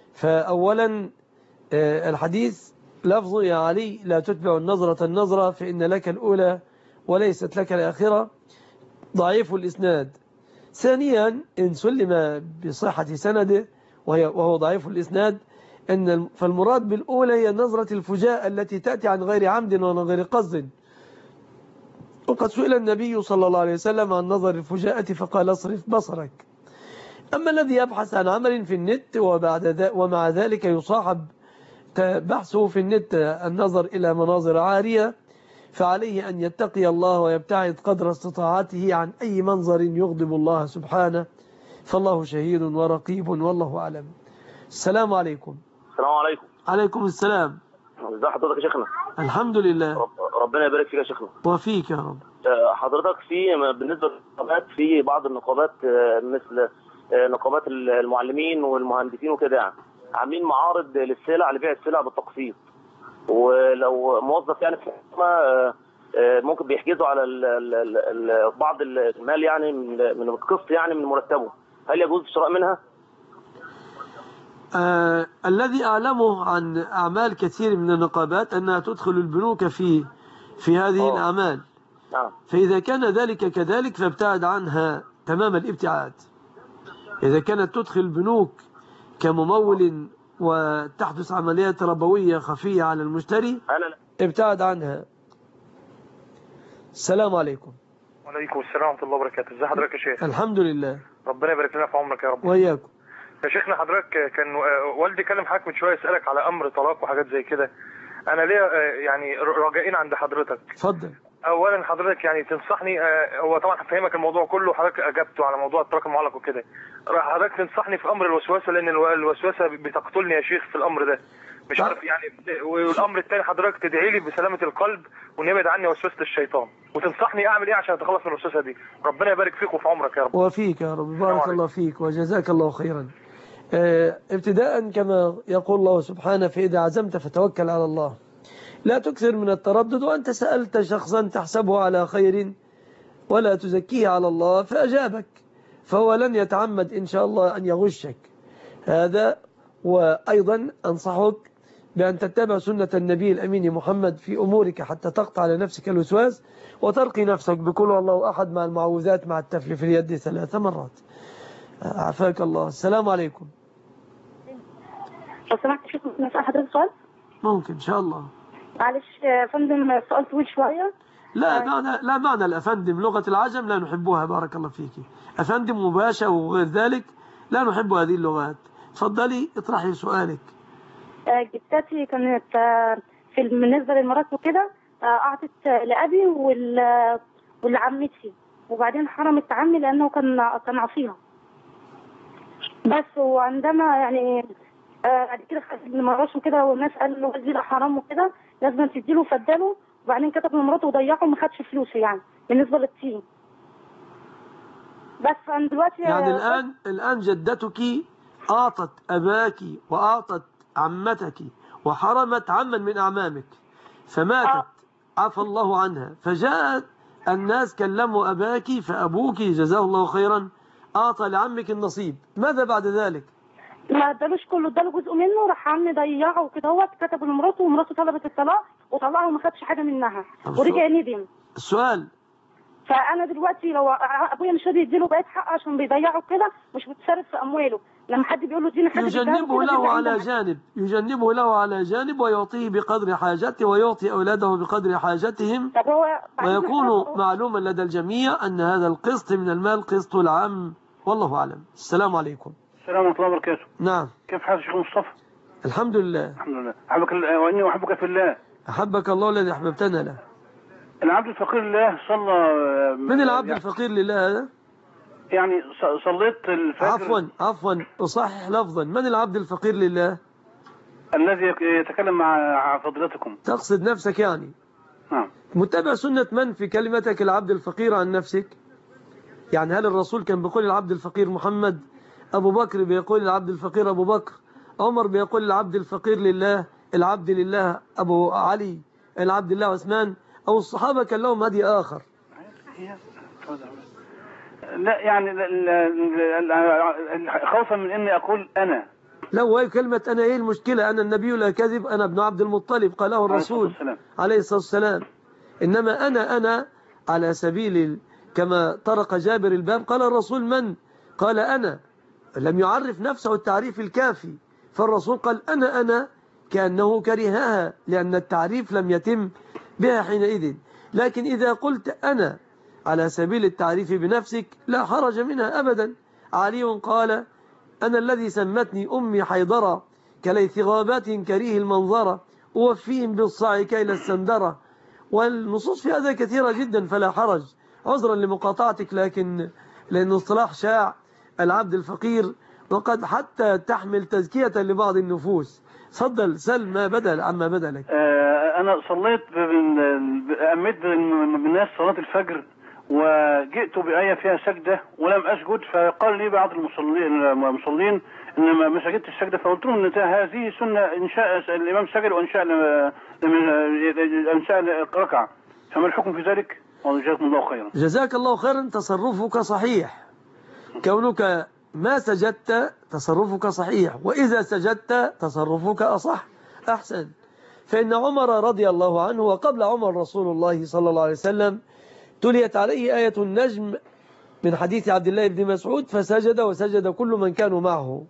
Speaker 2: فأولا آه، الحديث لفظ يا علي لا تتبع النظرة النظرة فإن لك الأولى وليست لك الآخرة ضعيف الإسناد. ثانيا إن سلم بصحة سنده وهي وهو ضعيف الإسناد، أن فالمراد بالأولى هي نظرة الفجاءة التي تأتي عن غير عمد وعن غير قصد. وقد سئل النبي صلى الله عليه وسلم عن نظر الفجاءة فقال اصرف بصرك. أما الذي يبحث عن عمل في النت وبعد ذا ومع ذلك يصاحب بحثه في النت النظر إلى مناظر عارية، فعليه أن يتقي الله ويبتعد قدر استطاعته عن أي منظر يغضب الله سبحانه، فالله شهيد ورقيب والله أعلم. السلام عليكم.
Speaker 15: السلام عليكم.
Speaker 2: عليكم السلام.
Speaker 15: ازي حضرتك يا شيخنا؟
Speaker 2: الحمد لله.
Speaker 15: رب ربنا يبارك فيك يا شيخنا.
Speaker 2: وفيك يا رب.
Speaker 15: آه، حضرتك في بالنسبه للنقابات، في بعض النقابات آه، مثل آه، نقابات المعلمين والمهندسين وكده، يعني عاملين معارض للسلع، لبيع السلع بالتقسيط، ولو موظف يعني في الحكومه آه، آه، ممكن بيحجزوا على ال ال ال بعض المال يعني من من القسط يعني من مرتبه، هل يجوز الشراء منها؟
Speaker 2: آه الذي أعلمه عن أعمال كثير من النقابات أنها تدخل البنوك في في هذه أوه. الأعمال.
Speaker 15: نعم.
Speaker 2: فإذا كان ذلك كذلك فابتعد عنها تمام الابتعاد. إذا كانت تدخل البنوك كممول وتحدث عمليات ربوية خفية على المشتري ابتعد عنها. السلام عليكم.
Speaker 7: وعليكم السلام ورحمة الله وبركاته. ازي حضرتك يا شيخ؟
Speaker 2: الحمد لله.
Speaker 7: ربنا يبارك لنا في عمرك يا رب.
Speaker 2: وإياكم.
Speaker 7: يا شيخنا حضرتك كان والدي كلم حضرتك من شويه يسالك على امر طلاق وحاجات زي كده، انا ليا يعني رجائين عند حضرتك.
Speaker 2: اتفضل.
Speaker 7: اولا حضرتك يعني تنصحني، هو طبعا هفهمك الموضوع كله، حضرتك اجبته على موضوع الطلاق المعلق وكده، حضرتك تنصحني في امر الوسوسه، لان الوسوسه بتقتلني يا شيخ في الامر ده، مش عارف يعني. والامر الثاني حضرتك تدعي لي بسلامه القلب وان يبعد عني وسوسه الشيطان، وتنصحني اعمل ايه عشان اتخلص من الوسوسه دي. ربنا يبارك فيك وفي عمرك يا رب.
Speaker 2: وفيك يا رب. بارك الله فيك وجزاك الله خيرا. ابتداء كما يقول الله سبحانه فإذا عزمت فتوكل على الله، لا تكثر من التردد، وأنت سألت شخصا تحسبه على خير ولا تزكيه على الله فأجابك، فهو لن يتعمد إن شاء الله أن يغشك هذا. وأيضا أنصحك بأن تتبع سنة النبي الأمين محمد في أمورك حتى تقطع على نفسك الوسواس، وترقي نفسك بقول الله أحد مع المعوذات مع التفل في اليد ثلاث مرات. عافاك الله. السلام عليكم.
Speaker 16: لو سمحت شيخ ممكن اسال حضرتك سؤال؟
Speaker 2: ممكن ان شاء الله.
Speaker 16: معلش يا فندم السؤال طويل شويه.
Speaker 2: لا معنى لا معنى الافندم، لغه العجم لا نحبها. بارك الله فيك. افندم مباشر وغير ذلك لا نحب هذه اللغات. تفضلي اطرحي سؤالك.
Speaker 16: آه، جدتي كانت آه، في بالنسبة للمرات وكده آه، أعطت لأبي وال- ولعمتي، وبعدين حرمت عمي لأنه كان كان عصيها. بس وعندما يعني آه، بعد كده خد المراش وكده، والناس قال له دي ده حرام وكده لازم تديله فداله، وبعدين كتب لمراته وضيعه وما خدش فلوسه يعني بالنسبة للطين. بس أنا دلوقتي
Speaker 2: يعني الآن الآن جدتك أعطت أباك وأعطت عمتك وحرمت عما من أعمامك، فماتت عفى الله عنها، فجاءت الناس كلموا أباك، فأبوك جزاه الله خيرا أعطى لعمك النصيب. ماذا بعد ذلك؟
Speaker 16: ما ادالوش كله، اداله جزء منه، راح عمي ضيعه وكده، هو كتب لمراته ومراته طلبت الطلاق وطلعه وما خدش حاجه منها ورجع ندم.
Speaker 2: السؤال،
Speaker 16: فانا دلوقتي لو ابويا مش راضي يديله بقيت حقه عشان بيضيعه كده، مش متصرف في امواله، لما حد بيقول له اديني حاجه
Speaker 2: يجنبه له على جانب يجنبه له على جانب ويعطيه بقدر حاجته ويعطي أولاده بقدر حاجتهم، ويكون معلوما لدى الجميع أن هذا القسط من المال قسط العام، والله أعلم. السلام عليكم.
Speaker 17: السلام ورحمة الله وبركاته.
Speaker 2: نعم.
Speaker 17: كيف حالك شيخ مصطفى؟
Speaker 2: الحمد لله.
Speaker 17: الحمد لله. أحبك الله وإني أحبك في الله.
Speaker 2: أحبك الله الذي أحببتنا له.
Speaker 17: العبد الفقير لله صلى.
Speaker 2: من العبد يعني الفقير لله هذا؟
Speaker 17: يعني صليت الفجر.
Speaker 2: عفوا عفوا أصحح لفظا، من العبد الفقير لله؟
Speaker 17: الذي يتكلم مع فضيلتكم.
Speaker 2: تقصد نفسك يعني؟
Speaker 17: نعم.
Speaker 2: متبع سنة من في كلمتك العبد الفقير عن نفسك؟ يعني هل الرسول كان بيقول العبد الفقير محمد؟ أبو بكر بيقول العبد الفقير أبو بكر؟ عمر بيقول العبد الفقير لله العبد لله أبو علي العبد لله عثمان؟ أو الصحابة كان لهم هدي آخر؟
Speaker 17: لا يعني خوفا من أني أقول أنا.
Speaker 2: لا، وهي كلمة أنا إيه المشكلة؟ أنا النبي لا كذب، أنا ابن عبد المطلب قاله الرسول عليه الصلاة والسلام. إنما أنا أنا على سبيل كما طرق جابر الباب قال الرسول من؟ قال أنا، لم يعرف نفسه التعريف الكافي، فالرسول قال أنا أنا كأنه كرهها لأن التعريف لم يتم بها حينئذ. لكن إذا قلت أنا على سبيل التعريف بنفسك لا حرج منها أبدا. علي قال أنا الذي سمتني أمي حيضرة كليث غابات كريه المنظرة أوفيهم بالصاع كيل السندرة. والنصوص في هذا كثيرة جدا فلا حرج. عذرا لمقاطعتك، لكن لأن اصطلاح شاع العبد الفقير وقد حتى تحمل تزكية لبعض النفوس. تفضل سل ما بدل عما بدلك.
Speaker 17: أنا صليت أميت بالناس صلاة الفجر وجئت بآية فيها سجدة ولم أسجد، فقال لي بعض المصلين إن ما سجدت السجدة، فقلت لهم إن هذه سنة إن شاء الإمام سجد وإن شاء إن شاء ركع، فما الحكم في ذلك؟ وجزاكم الله خيرا.
Speaker 2: جزاك الله خيرا. تصرفك صحيح، كونك ما سجدت تصرفك صحيح، وإذا سجدت تصرفك أصح أحسن. فإن عمر رضي الله عنه وقبل عمر رسول الله صلى الله عليه وسلم تليت عليه آية النجم من حديث عبد الله بن مسعود فسجد وسجد كل من كانوا معه،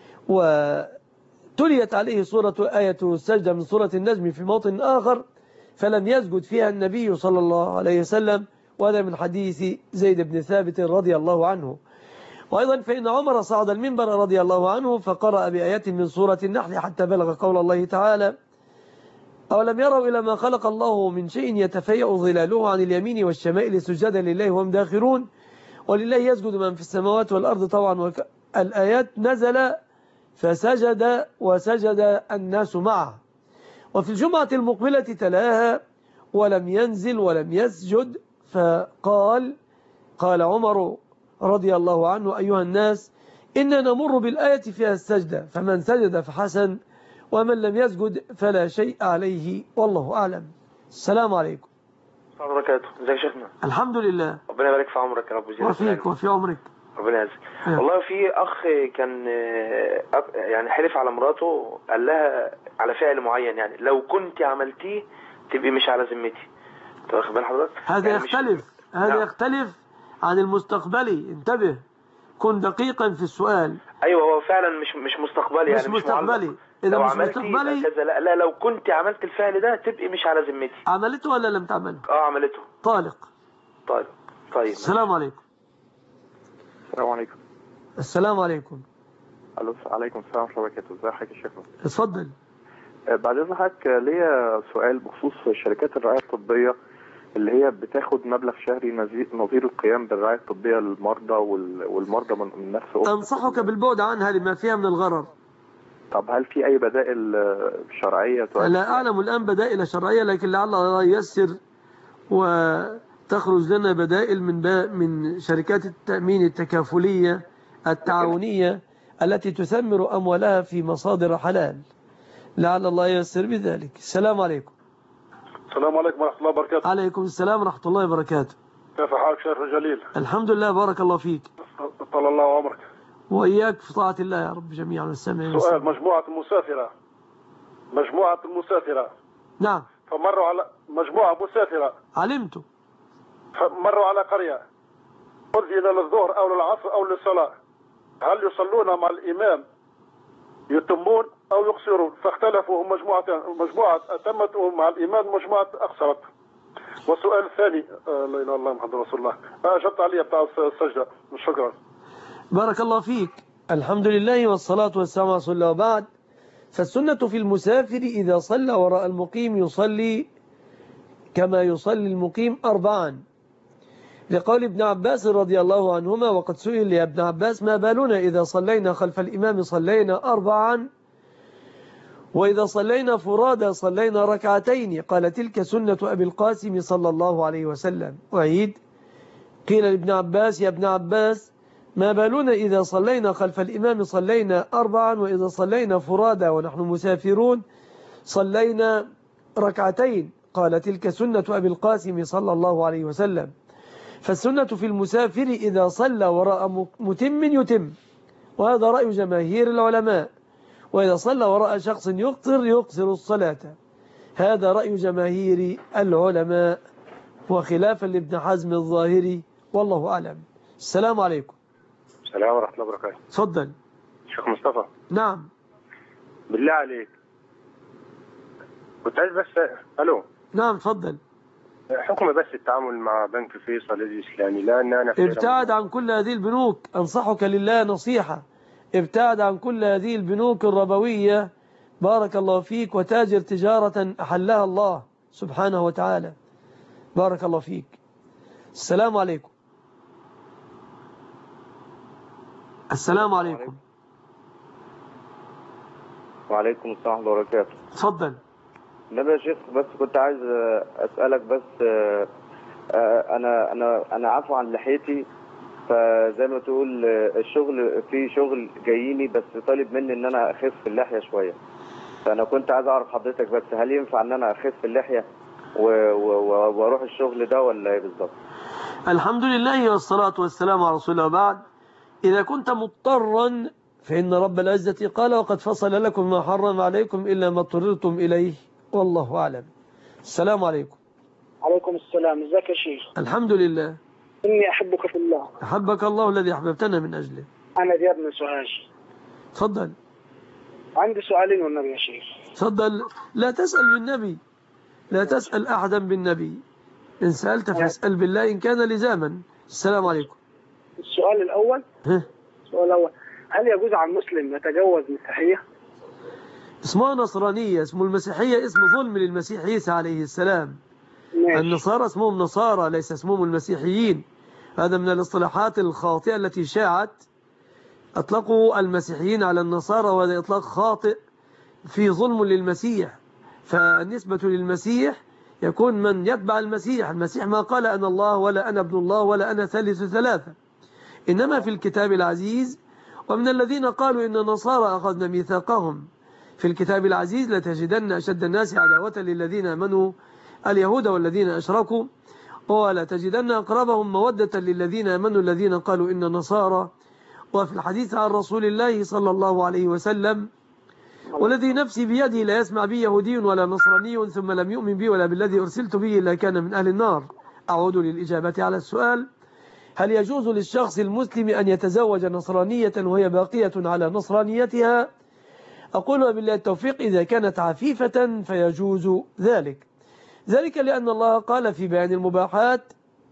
Speaker 2: وتليت عليه سورة آية السجدة من سورة النجم في موطن آخر فلم يسجد فيها النبي صلى الله عليه وسلم، وهذا من حديث زيد بن ثابت رضي الله عنه. وأيضا فإن عمر صعد المنبر رضي الله عنه فقرأ بآيات من سورة النحل حتى بلغ قول الله تعالى أولم يروا إلى ما خلق الله من شيء يتفيأ ظلاله عن اليمين والشمائل سجدا لله وهم داخرون ولله يسجد من في السماوات والأرض طوعا وك... الآيات نزل فسجد وسجد الناس معه. وفي الجمعة المقبلة تلاها ولم ينزل ولم يسجد، فقال قال عمر رضي الله عنه أيها الناس إننا نمر بالآية فيها السجدة، فمن سجد فحسن ومن لم يسجد فلا شيء عليه، والله أعلم. السلام عليكم.
Speaker 18: السلام عليكم. ازيك يا شيخنا؟
Speaker 2: الحمد لله.
Speaker 18: ربنا يبارك في عمرك يا رب ويجزيك
Speaker 2: وفيك وفي عمرك.
Speaker 18: ربنا يعزك. والله في أخ كان يعني حلف على مراته قال لها على فعل معين، يعني لو كنت عملتيه تبقي مش على ذمتي. انت واخد بال حضرتك؟
Speaker 2: هذا
Speaker 18: يعني
Speaker 2: يختلف هذا نعم. يختلف عن المستقبلي. انتبه، كن دقيقا في السؤال.
Speaker 18: ايوه هو فعلا مش مش مستقبلي،
Speaker 2: مش
Speaker 18: يعني
Speaker 2: مش مستقبلي.
Speaker 18: اذا مش مستقبلي كذا لا, لا لو كنت عملت الفعل ده تبقي مش على ذمتي.
Speaker 2: عملته ولا لم تعمله؟
Speaker 18: اه عملته.
Speaker 2: طالق.
Speaker 18: طيب طيب.
Speaker 2: السلام عليكم.
Speaker 19: السلام عليكم.
Speaker 2: السلام عليكم.
Speaker 19: الو عليكم السلام ورحمه الله وبركاته. ازي حضرتك يا شيخنا؟
Speaker 2: اتفضل.
Speaker 19: بعد اذن حضرتك ليا سؤال بخصوص شركات الرعايه الطبيه اللي هي بتاخد مبلغ شهري نظير القيام بالرعايه الطبيه للمرضى والمرضى من نفس أسرة.
Speaker 2: أنصحك بالبعد عنها لما فيها من الغرر.
Speaker 19: طب هل في أي بدائل شرعية؟
Speaker 2: لا أعلم الآن بدائل شرعية، لكن لعل الله ييسر وتخرج لنا بدائل من من شركات التأمين التكافلية التعاونية التي تثمر أموالها في مصادر حلال. لعل الله ييسر بذلك. السلام عليكم.
Speaker 20: السلام عليكم ورحمة الله وبركاته.
Speaker 2: عليكم السلام ورحمة الله وبركاته.
Speaker 20: كيف حالك شيخ جليل؟
Speaker 2: الحمد لله، بارك الله فيك.
Speaker 20: طال الله عمرك.
Speaker 2: وإياك في طاعة الله يا رب جميعا والسامعين.
Speaker 20: سؤال مجموعة المسافرة مجموعة المسافرة
Speaker 2: نعم.
Speaker 20: فمروا على مجموعة مسافرة.
Speaker 2: علمت.
Speaker 20: مروا على قرية أذن للظهر أو للعصر أو للصلاة، هل يصلون مع الإمام يتمون أو يقصرون؟ فاختلفوا هم مجموعتين، مجموعة أتمت مع الإمام ومجموعة أقصرت. والسؤال الثاني لا إله إلا الله محمد رسول الله، أجبت عليه بتاع السجدة. شكرا.
Speaker 2: بارك الله فيك. الحمد لله والصلاة والسلام على رسول الله. وبعد، فالسنة في المسافر إذا صلى وراء المقيم يصلي كما يصلي المقيم أربعا، لقول ابن عباس رضي الله عنهما: وقد سئل يا ابن عباس ما بالنا إذا صلينا خلف الإمام صلينا أربعا وإذا صلينا فرادى صلينا ركعتين؟ قال: تلك سنة أبي القاسم صلى الله عليه وسلم. وعيد: قيل لابن عباس يا ابن عباس ما بالنا إذا صلينا خلف الإمام صلينا أربعا وإذا صلينا فرادى ونحن مسافرون صلينا ركعتين؟ قال: تلك سنة أبي القاسم صلى الله عليه وسلم. فالسنة في المسافر إذا صلى وراء متم يتم، وهذا رأي جماهير العلماء. وإذا صلى وراء شخص يقصر يقصر الصلاة، هذا رأي جماهير العلماء، وخلافا لابن حزم الظاهري، والله أعلم. السلام عليكم.
Speaker 21: السلام ورحمة الله وبركاته.
Speaker 2: تفضل
Speaker 21: شيخ مصطفى.
Speaker 2: نعم.
Speaker 21: بالله عليك كنت عايز بس ألو.
Speaker 2: نعم تفضل.
Speaker 21: حكم بس التعامل مع بنك فيصل الإسلامي، لأن أنا
Speaker 2: ابتعد عن كل هذه البنوك، أنصحك لله نصيحة، ابتعد عن كل هذه البنوك الربوية بارك الله فيك، وتاجر تجارة أحلها الله سبحانه وتعالى. بارك الله فيك. السلام عليكم. السلام عليكم.
Speaker 22: وعليكم السلام ورحمة الله وبركاته.
Speaker 2: تفضل.
Speaker 22: نبي يا شيخ، بس كنت عايز أسألك بس، أنا أنا أنا عفو عن لحيتي، فزي ما تقول الشغل في شغل جاييني، بس طالب مني إن أنا أخف اللحية شوية، فأنا كنت عايز أعرف حضرتك بس هل ينفع إن أنا أخف اللحية وأروح الشغل ده ولا إيه بالظبط؟
Speaker 2: الحمد لله والصلاة والسلام على رسول الله. بعد، إذا كنت مضطرا فإن رب العزة قال: وقد فصل لكم ما حرم عليكم إلا ما اضطررتم إليه، والله أعلم. السلام عليكم.
Speaker 23: عليكم السلام. ازيك يا شيخ؟
Speaker 2: الحمد لله.
Speaker 23: إني أحبك في الله.
Speaker 2: أحبك الله الذي أحببتنا من أجله.
Speaker 23: أنا زياد من سوهاج.
Speaker 2: تفضل.
Speaker 23: عندي سؤالين والنبي يا شيخ.
Speaker 2: تفضل. لا تسأل بالنبي، لا تسأل أحدا بالنبي، إن سألت فاسأل بالله إن كان لزاما. السلام عليكم.
Speaker 23: السؤال الأول
Speaker 2: ها؟
Speaker 23: السؤال الأول هل يجوز على المسلم يتجوز مسيحية؟
Speaker 2: اسمها نصرانية، اسم المسيحية اسم ظلم للمسيح عيسى عليه السلام.
Speaker 23: ماشي.
Speaker 2: النصارى اسمهم نصارى ليس اسمهم المسيحيين، هذا من الاصطلاحات الخاطئة التي شاعت. أطلقوا المسيحيين على النصارى، وهذا إطلاق خاطئ في ظلم للمسيح. فالنسبة للمسيح يكون من يتبع المسيح. المسيح ما قال أنا الله ولا أنا ابن الله ولا أنا ثالث ثلاثة، إنما في الكتاب العزيز: ومن الذين قالوا إن النصارى أخذنا ميثاقهم. في الكتاب العزيز: لتجدن أشد الناس عداوة للذين آمنوا اليهود والذين أشركوا، ولا تجدن أقربهم مودة للذين آمنوا الذين قالوا إن نصارى. وفي الحديث عن رسول الله صلى الله عليه وسلم: والذي نفسي بيده لا يسمع بي يهودي ولا نصراني ثم لم يؤمن بي ولا بالذي أرسلت به إلا كان من أهل النار. أعود للإجابة على السؤال: هل يجوز للشخص المسلم أن يتزوج نصرانية وهي باقية على نصرانيتها؟ أقول بالله التوفيق: إذا كانت عفيفة فيجوز ذلك. ذلك لأن الله قال في بيان المباحات: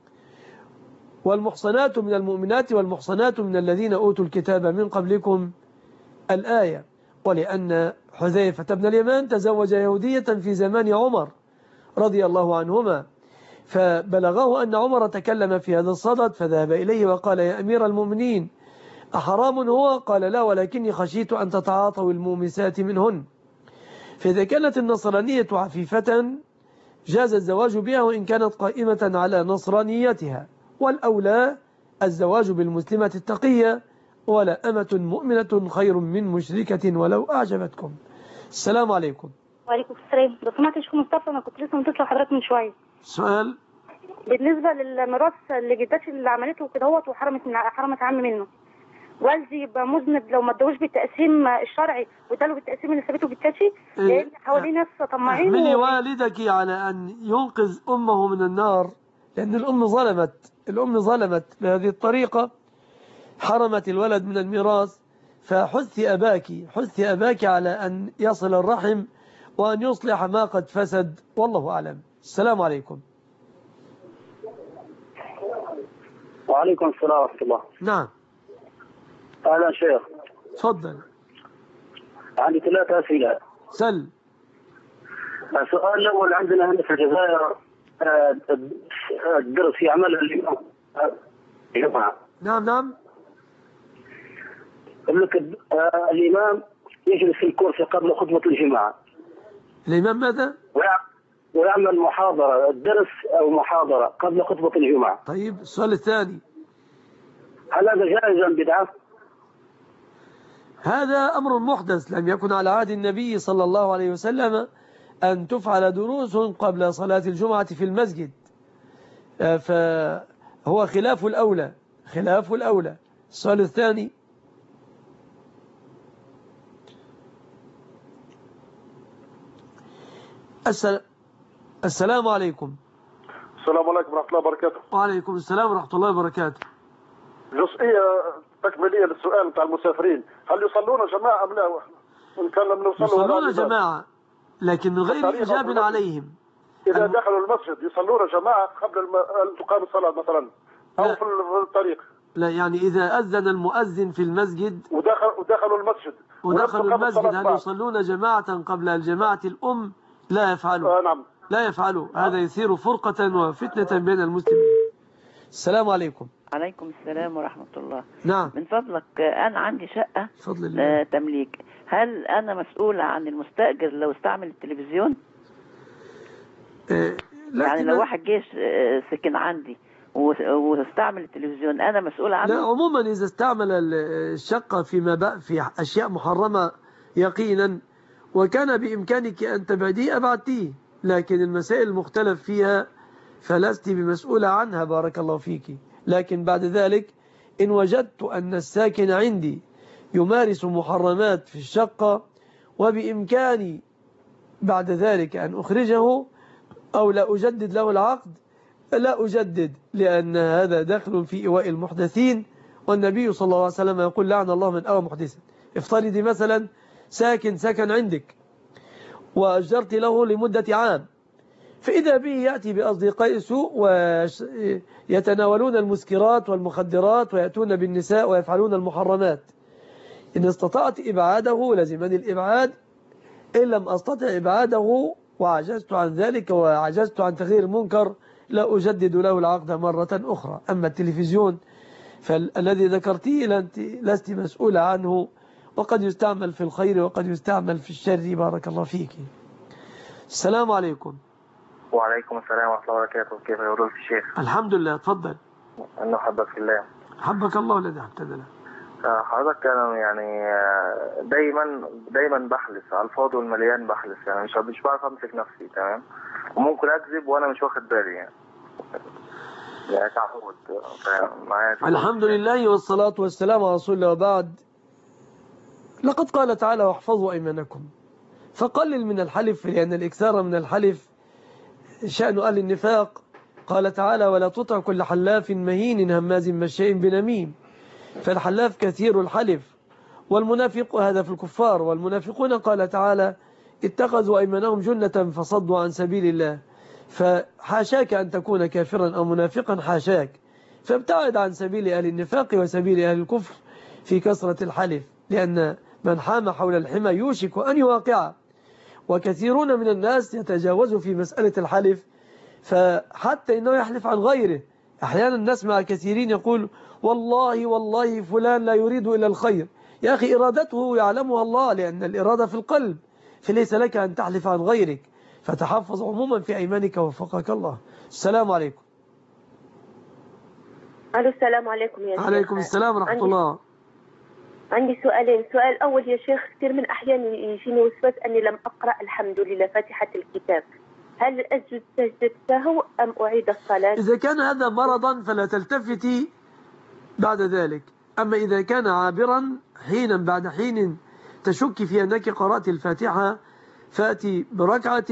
Speaker 2: والمحصنات من المؤمنات والمحصنات من الذين أوتوا الكتاب من قبلكم، الآية. ولأن حذيفة بن اليمان تزوج يهودية في زمان عمر رضي الله عنهما، فبلغه أن عمر تكلم في هذا الصدد، فذهب إليه وقال: يا أمير المؤمنين أحرام هو؟ قال: لا، ولكني خشيت أن تتعاطوا المومسات منهن. فإذا كانت النصرانية عفيفة جاز الزواج بها وإن كانت قائمة على نصرانيتها، والأولى الزواج بالمسلمة التقية، ولا أمة مؤمنة خير من مشركة ولو أعجبتكم. السلام عليكم.
Speaker 16: وعليكم السلام. لو سمعت يا شيخ مصطفى، أنا كنت لسه متصل حضرتك من شوية.
Speaker 2: سؤال
Speaker 16: بالنسبة للميراث اللي جدتي اللي عملته كده هوت وحرمت حرمت عمي منه، والدي يبقى مذنب لو ما ادوش بالتقسيم الشرعي واداله بالتقسيم اللي ثابته جدتي؟ لان حواليه ناس طماعين.
Speaker 2: احملي والدك على أن ينقذ أمه من النار، لأن الأم ظلمت الأم ظلمت بهذه الطريقة، حرمت الولد من الميراث. فحثي أباك حثي أباك على أن يصل الرحم وأن يصلح ما قد فسد، والله أعلم. السلام عليكم.
Speaker 23: وعليكم السلام ورحمة الله.
Speaker 2: نعم.
Speaker 23: أهلا شيخ.
Speaker 2: تفضل.
Speaker 23: عندي ثلاثة أسئلة.
Speaker 2: سل.
Speaker 23: السؤال الأول، عندنا هنا في الجزائر الدرس في عمل الجمعة.
Speaker 2: نعم نعم.
Speaker 23: لك الإمام يجلس في الكرسي قبل خطبة الجمعة.
Speaker 2: الإمام ماذا؟
Speaker 23: ويعمل محاضرة، الدرس أو محاضرة قبل خطبة الجمعة.
Speaker 2: طيب، السؤال الثاني،
Speaker 23: هل هذا جائز أم بدعة؟
Speaker 2: هذا أمر محدث، لم يكن على عهد النبي صلى الله عليه وسلم أن تفعل دروس قبل صلاة الجمعة في المسجد، فهو خلاف الأولى خلاف الأولى. السؤال الثاني، السلام عليكم.
Speaker 20: السلام عليكم ورحمة الله وبركاته.
Speaker 2: وعليكم السلام ورحمة الله وبركاته.
Speaker 20: جزئية تكميلية للسؤال بتاع المسافرين، هل يصلون جماعة أم لا؟ إن كان لم نوصلوا
Speaker 2: يصلون جماعة لكن من غير إجاب عليهم.
Speaker 20: إذا دخلوا المسجد يصلون جماعة قبل أن تقام الصلاة مثلا أو
Speaker 2: لا.
Speaker 20: في الطريق؟
Speaker 2: لا، يعني إذا أذن المؤذن في المسجد
Speaker 20: ودخل ودخلوا المسجد
Speaker 2: ودخلوا المسجد هل يصلون جماعة قبل الجماعة الأم؟ لا يفعلوا.
Speaker 20: آه نعم.
Speaker 2: لا يفعلوا. هذا يثير فرقة وفتنة بين المسلمين. السلام عليكم.
Speaker 1: عليكم السلام ورحمة الله.
Speaker 2: نعم.
Speaker 1: من فضلك، أنا عندي شقة
Speaker 2: فضل الله.
Speaker 1: تمليك، هل أنا مسؤولة عن المستأجر لو استعمل التلفزيون؟
Speaker 2: إيه،
Speaker 1: يعني لو واحد جيش سكن عندي واستعمل التلفزيون أنا مسؤولة عنه؟
Speaker 2: لا، عموما إذا استعمل الشقة فيما بقى في أشياء محرمة يقينا وكان بإمكانك أن تبعديه أبعدتيه، لكن المسائل المختلف فيها فلست بمسؤولة عنها، بارك الله فيك. لكن بعد ذلك إن وجدت أن الساكن عندي يمارس محرمات في الشقة وبإمكاني بعد ذلك أن أخرجه أو لا أجدد له العقد، لا أجدد، لأن هذا دخل في إيواء المحدثين، والنبي صلى الله عليه وسلم يقول: لعن الله من أوى محدثا. افترضي مثلا ساكن سكن عندك وأجرت له لمدة عام، فإذا به يأتي بأصدقاء سوء ويتناولون المسكرات والمخدرات ويأتون بالنساء ويفعلون المحرمات، إن استطعت إبعاده لزمني الإبعاد، إن لم أستطع إبعاده وعجزت عن ذلك وعجزت عن تغيير المنكر لا أجدد له العقد مرة أخرى. أما التلفزيون فالذي ذكرتيه لست مسؤولة عنه، وقد يستعمل في الخير وقد يستعمل في الشر، بارك الله فيك. السلام عليكم.
Speaker 4: وعليكم السلام ورحمة الله وبركاته. كيف يقولون في الشيخ؟
Speaker 2: الحمد لله. تفضل.
Speaker 4: أنه حبك في الله.
Speaker 2: حبك الله الذي أحببتنا له.
Speaker 4: حضرتك أنا يعني دايما دايما بحلف على الفاضي والمليان، بحلف يعني مش مش بعرف أمسك نفسي، تمام، وممكن أكذب وأنا مش واخد بالي يعني. يعني تعود معايا.
Speaker 2: الحمد لله والصلاة والسلام على رسول الله، وبعد. لقد قال تعالى: واحفظوا أيمانكم، فقلل من الحلف، لأن الإكثار من الحلف شأن أهل النفاق. قال تعالى: ولا تطع كل حلاف مهين هماز مشاء بنميم. فالحلاف كثير الحلف، والمنافق هذا في الكفار، والمنافقون قال تعالى: اتخذوا أيمانهم جنة فصدوا عن سبيل الله. فحاشاك أن تكون كافرا أو منافقا، حاشاك، فابتعد عن سبيل أهل النفاق وسبيل أهل الكفر في كثرة الحلف، لأن من حام حول الحمى يوشك أن يواقع. وكثيرون من الناس يتجاوزوا في مسألة الحلف، فحتى إنه يحلف عن غيره. أحيانا نسمع كثيرين يقول والله والله فلان لا يريد إلا الخير. يا أخي إرادته يعلمها الله، لأن الإرادة في القلب، فليس لك أن تحلف عن غيرك. فتحفظ عموما في أيمانك وفقك الله. السلام عليكم.
Speaker 5: ألو السلام عليكم يا شيخ.
Speaker 2: عليكم السلام ورحمة
Speaker 5: عندي
Speaker 2: الله.
Speaker 5: عندي سؤالين. السؤال الأول يا شيخ، كثير من أحيان يجيني وسواس أني لم أقرأ الحمد لله فاتحة الكتاب، هل أسجد سجدة سهو أم أعيد الصلاة؟
Speaker 2: إذا كان هذا مرضا فلا تلتفتي بعد ذلك. أما إذا كان عابرا حينا بعد حين تشك في أنك قرأت الفاتحة فأتي بركعة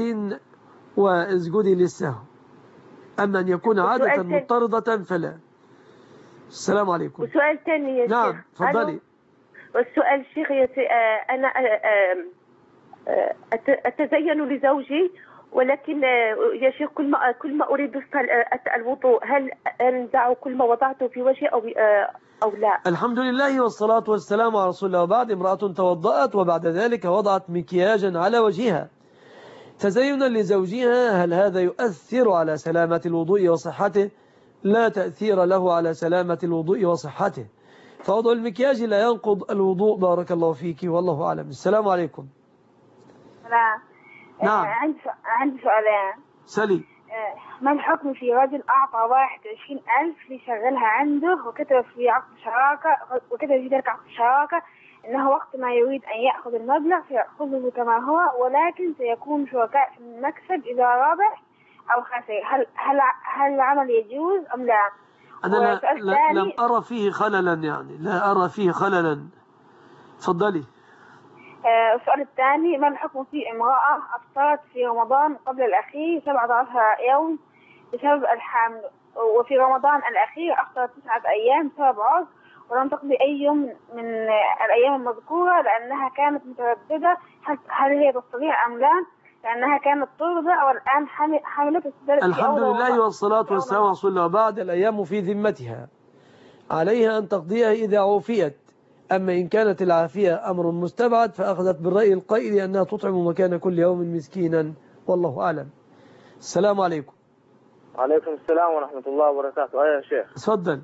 Speaker 2: واسجدي للسهو. أما أن يكون عادة مضطردة فلا. السلام عليكم.
Speaker 5: وسؤال ثاني يا
Speaker 2: نعم.
Speaker 5: شيخ.
Speaker 2: نعم تفضلي.
Speaker 5: السؤال الشيخ يا سي... آه أنا آه آه أتزين لزوجي، ولكن آه يا شيخ كل ما كل ما أريد الوضوء هل أنزع كل ما وضعته في وجهي أو آه أو لا؟
Speaker 2: الحمد لله والصلاة والسلام على رسول الله. وبعد، امرأة توضأت وبعد ذلك وضعت مكياجا على وجهها تزينا لزوجها، هل هذا يؤثر على سلامة الوضوء وصحته؟ لا تأثير له على سلامة الوضوء وصحته، فوضع المكياج لا ينقض الوضوء. بارك الله فيك والله أعلم. السلام عليكم.
Speaker 8: لا.
Speaker 2: نعم.
Speaker 8: عندي عندي سؤالين.
Speaker 2: سلي.
Speaker 8: ما الحكم في رجل أعطى واحد وعشرين ألف ليشغلها عنده، وكتب في عقد الشراكة وكتب في ذلك عقد الشراكة أنه وقت ما يريد أن يأخذ المبلغ سيأخذه كما هو، ولكن سيكون شركاء في المكسب إذا ربح أو خسر. هل هل هل العمل يجوز أم لا؟
Speaker 2: أنا لا لا لم أرى فيه خللا، يعني لا أرى فيه خللا. تفضلي.
Speaker 8: آه السؤال الثاني، ما الحكم في امرأة أفطرت في رمضان قبل الأخير سبعة عشر يوم بسبب الحمل، وفي رمضان الأخير أفطرت تسعة أيام بسبب عذر، ولم تقضي أي يوم من الأيام المذكورة لأنها كانت مترددة هل هي تستطيع أم لا، لأنها كانت ترضع والآن حملت.
Speaker 2: الحمد لله والصلاة والسلام على رسول الله. بعد الأيام في ذمتها، عليها أن تقضيها إذا عوفيت. أما إن كانت العافية أمر مستبعد فأخذت بالرأي القائل أنها تطعم مكان كل يوم مسكينا، والله أعلم. السلام عليكم.
Speaker 22: وعليكم السلام ورحمة الله وبركاته. أيها يا شيخ.
Speaker 2: تفضل.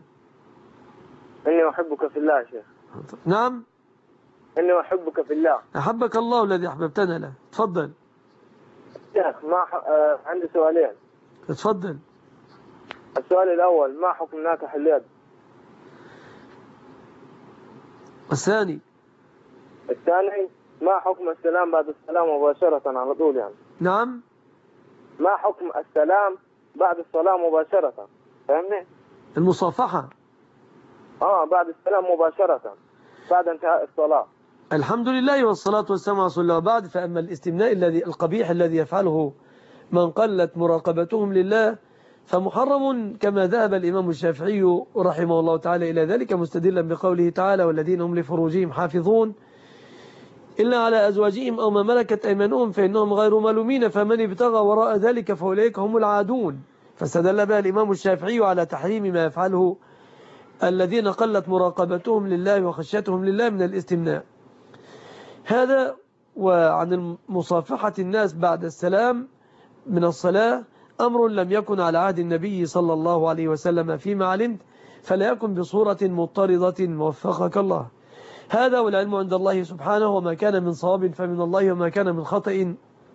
Speaker 22: إني أحبك في الله يا شيخ.
Speaker 2: نعم.
Speaker 22: إني أحبك في الله.
Speaker 2: أحبك الله الذي أحببتنا له. تفضل.
Speaker 22: شيخ ما ح... آه... عندي سؤالين.
Speaker 2: تفضل.
Speaker 22: السؤال الأول، ما حكم ناكح اليد؟
Speaker 2: الثاني.
Speaker 22: الثاني، ما حكم السلام بعد السلام مباشرة على طول يعني؟
Speaker 2: نعم.
Speaker 22: ما حكم السلام بعد الصلاة مباشرة؟ فهمني؟
Speaker 2: المصافحة.
Speaker 22: اه بعد السلام مباشرة بعد انتهاء الصلاة.
Speaker 2: الحمد لله والصلاة والسلام على رسول الله. بعد، فأما الاستمناء الذي القبيح الذي يفعله من قلت مراقبتهم لله فمحرم، كما ذهب الإمام الشافعي رحمه الله تعالى إلى ذلك مستدلا بقوله تعالى والذين هم لفروجهم حافظون إلا على أزواجهم أو ما ملكت أيمانهم فإنهم غير ملومين فمن ابتغى وراء ذلك فأولئك هم العادون. فاستدل بها الإمام الشافعي على تحريم ما يفعله الذين قلت مراقبتهم لله وخشيتهم لله من الاستمناء. هذا. وعن مصافحة الناس بعد السلام من الصلاة أمر لم يكن على عهد النبي صلى الله عليه وسلم فيما علمت، فلا يكن بصورة مضطردة وفقك الله. هذا والعلم عند الله سبحانه، وما كان من صواب فمن الله وما كان من خطأ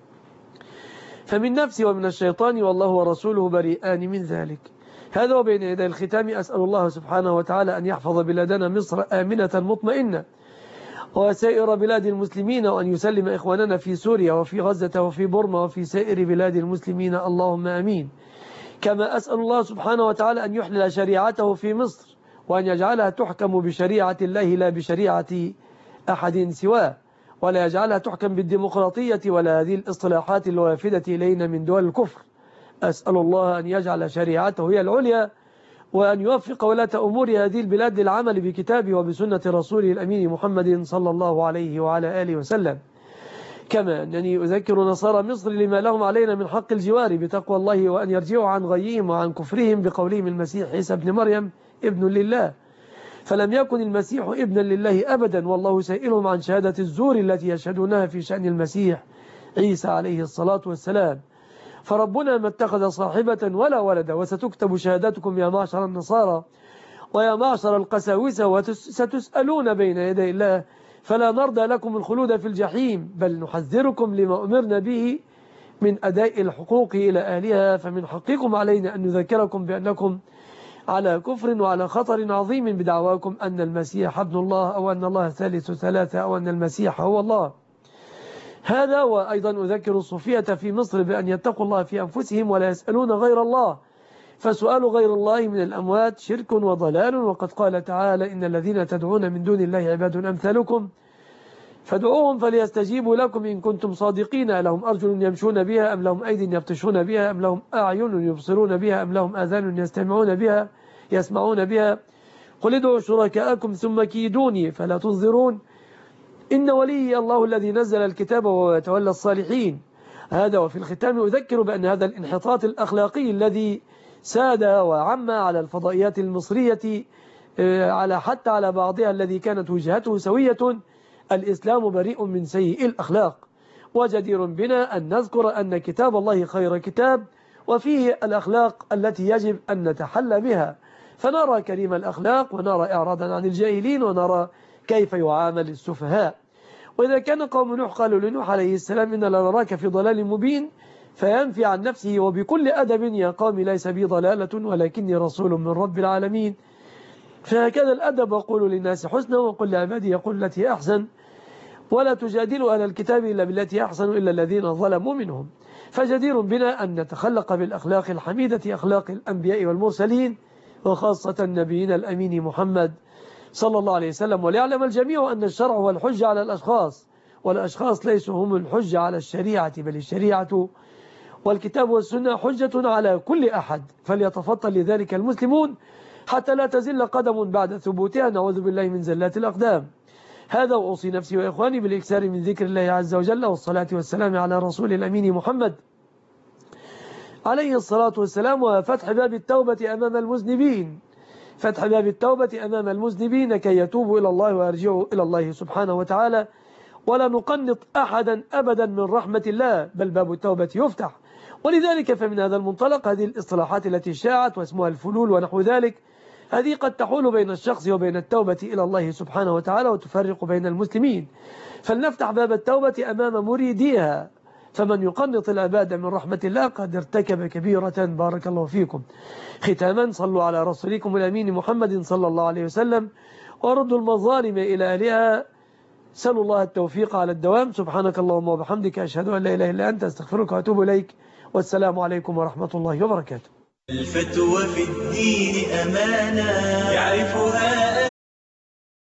Speaker 2: فمن نفسي ومن الشيطان، والله ورسوله بريئان من ذلك. هذا وبين يدي الختام أسأل الله سبحانه وتعالى أن يحفظ بلادنا مصر آمنة مطمئنة وسائر بلاد المسلمين، وأن يسلم إخواننا في سوريا وفي غزة وفي بورما وفي سائر بلاد المسلمين، اللهم آمين. كما أسأل الله سبحانه وتعالى أن يحلل شريعته في مصر، وأن يجعلها تحكم بشريعة الله لا بشريعة أحد سواه، ولا يجعلها تحكم بالديمقراطية ولا هذه الاصطلاحات الوافدة إلينا من دول الكفر. أسأل الله أن يجعل شريعته هي العليا، وأن يوفق ولاة أمور هذه البلاد للعمل بكتابه وبسنة رسوله الأمين محمد صلى الله عليه وعلى آله وسلم. كما أنني أذكر نصارى مصر لما لهم علينا من حق الجوار بتقوى الله، وأن يرجعوا عن غيهم وعن كفرهم بقولهم المسيح عيسى ابن مريم ابن لله. فلم يكن المسيح ابنا لله أبدا، والله سائلهم عن شهادة الزور التي يشهدونها في شأن المسيح عيسى عليه الصلاة والسلام. فربنا ما اتخذ صاحبة ولا ولد، وستكتب شهادتكم يا معشر النصارى ويا معشر القساوسة وستسألون بين يدي الله، فلا نرضى لكم الخلود في الجحيم، بل نحذركم لما أمرنا به من أداء الحقوق إلى أهلها، فمن حقكم علينا أن نذكركم بأنكم على كفر وعلى خطر عظيم بدعواكم أن المسيح ابن الله، أو أن الله ثالث ثلاثة، أو أن المسيح هو الله. هذا وأيضا أذكر الصوفية في مصر بأن يتقوا الله في أنفسهم ولا يسألون غير الله، فسؤال غير الله من الأموات شرك وضلال، وقد قال تعالى إن الذين تدعون من دون الله عباد أمثالكم فادعوهم فليستجيبوا لكم إن كنتم صادقين، لهم أرجل يمشون بها أم لهم أيدي يبطشون بها أم لهم أعين يبصرون بها أم لهم آذان يستمعون بها يسمعون بها، قل ادعوا شركاءكم ثم كيدوني فلا تنظرون، إن ولي الله الذي نزل الكتاب وهو يتولى الصالحين. هذا وفي الختام أذكر بأن هذا الانحطاط الأخلاقي الذي ساد وعم على الفضائيات المصرية على حتى على بعضها الذي كانت وجهته سوية، الإسلام بريء من سيء الأخلاق، وجدير بنا أن نذكر أن كتاب الله خير كتاب وفيه الأخلاق التي يجب أن نتحلى بها، فنرى كريم الأخلاق ونرى إعراضا عن الجاهلين ونرى كيف يعامل السفهاء. وإذا كان قوم نوح قالوا لنوح عليه السلام إن لنراك في ضلال مبين، فينفي عن نفسه وبكل أدب يا قوم ليس بي ضلالة ولكني رسول من رب العالمين. فهكذا الأدب، وقولوا للناس حسنا وقل لعبادي يقول التي أحسن ولا تجادلوا أهل الكتاب إلا بالتي أحسن إلا الذين ظلموا منهم. فجدير بنا أن نتخلق بالأخلاق الحميدة أخلاق الأنبياء والمرسلين، وخاصة نبينا الأمين محمد صلى الله عليه وسلم. وليعلم الجميع أن الشرع هو الحجة على الأشخاص، والأشخاص ليسوا هم الحجة على الشريعة، بل الشريعة والكتاب والسنة حجة على كل أحد، فليتفضل لذلك المسلمون حتى لا تزل قدم بعد ثبوتها، نعوذ بالله من زلات الأقدام. هذا وأوصي نفسي وإخواني بالإكثار من ذكر الله عز وجل والصلاة والسلام على رسول الأمين محمد عليه الصلاة والسلام، وفتح باب التوبة أمام المذنبين فتح باب التوبة أمام المذنبين كي يتوبوا إلى الله ويرجعوا إلى الله سبحانه وتعالى، ولا نقنط أحدا أبدا من رحمة الله، بل باب التوبة يفتح. ولذلك فمن هذا المنطلق هذه الاصطلاحات التي شاعت واسمها الفلول ونحو ذلك، هذه قد تحول بين الشخص وبين التوبة إلى الله سبحانه وتعالى وتفرق بين المسلمين. فلنفتح باب التوبة أمام مريديها، فمن يقنط العباد من رحمة الله قد ارتكب كبيرة. بارك الله فيكم. ختاما صلوا على رسولكم الأمين محمد صلى الله عليه وسلم، وردوا المظالم إلى أهلها. سألوا الله التوفيق على الدوام. سبحانك اللهم وبحمدك أشهد أن لا إله إلا أنت أستغفرك وأتوب إليك، والسلام عليكم ورحمة الله وبركاته.
Speaker 3: الفتوى في الدين أمانة يعرفها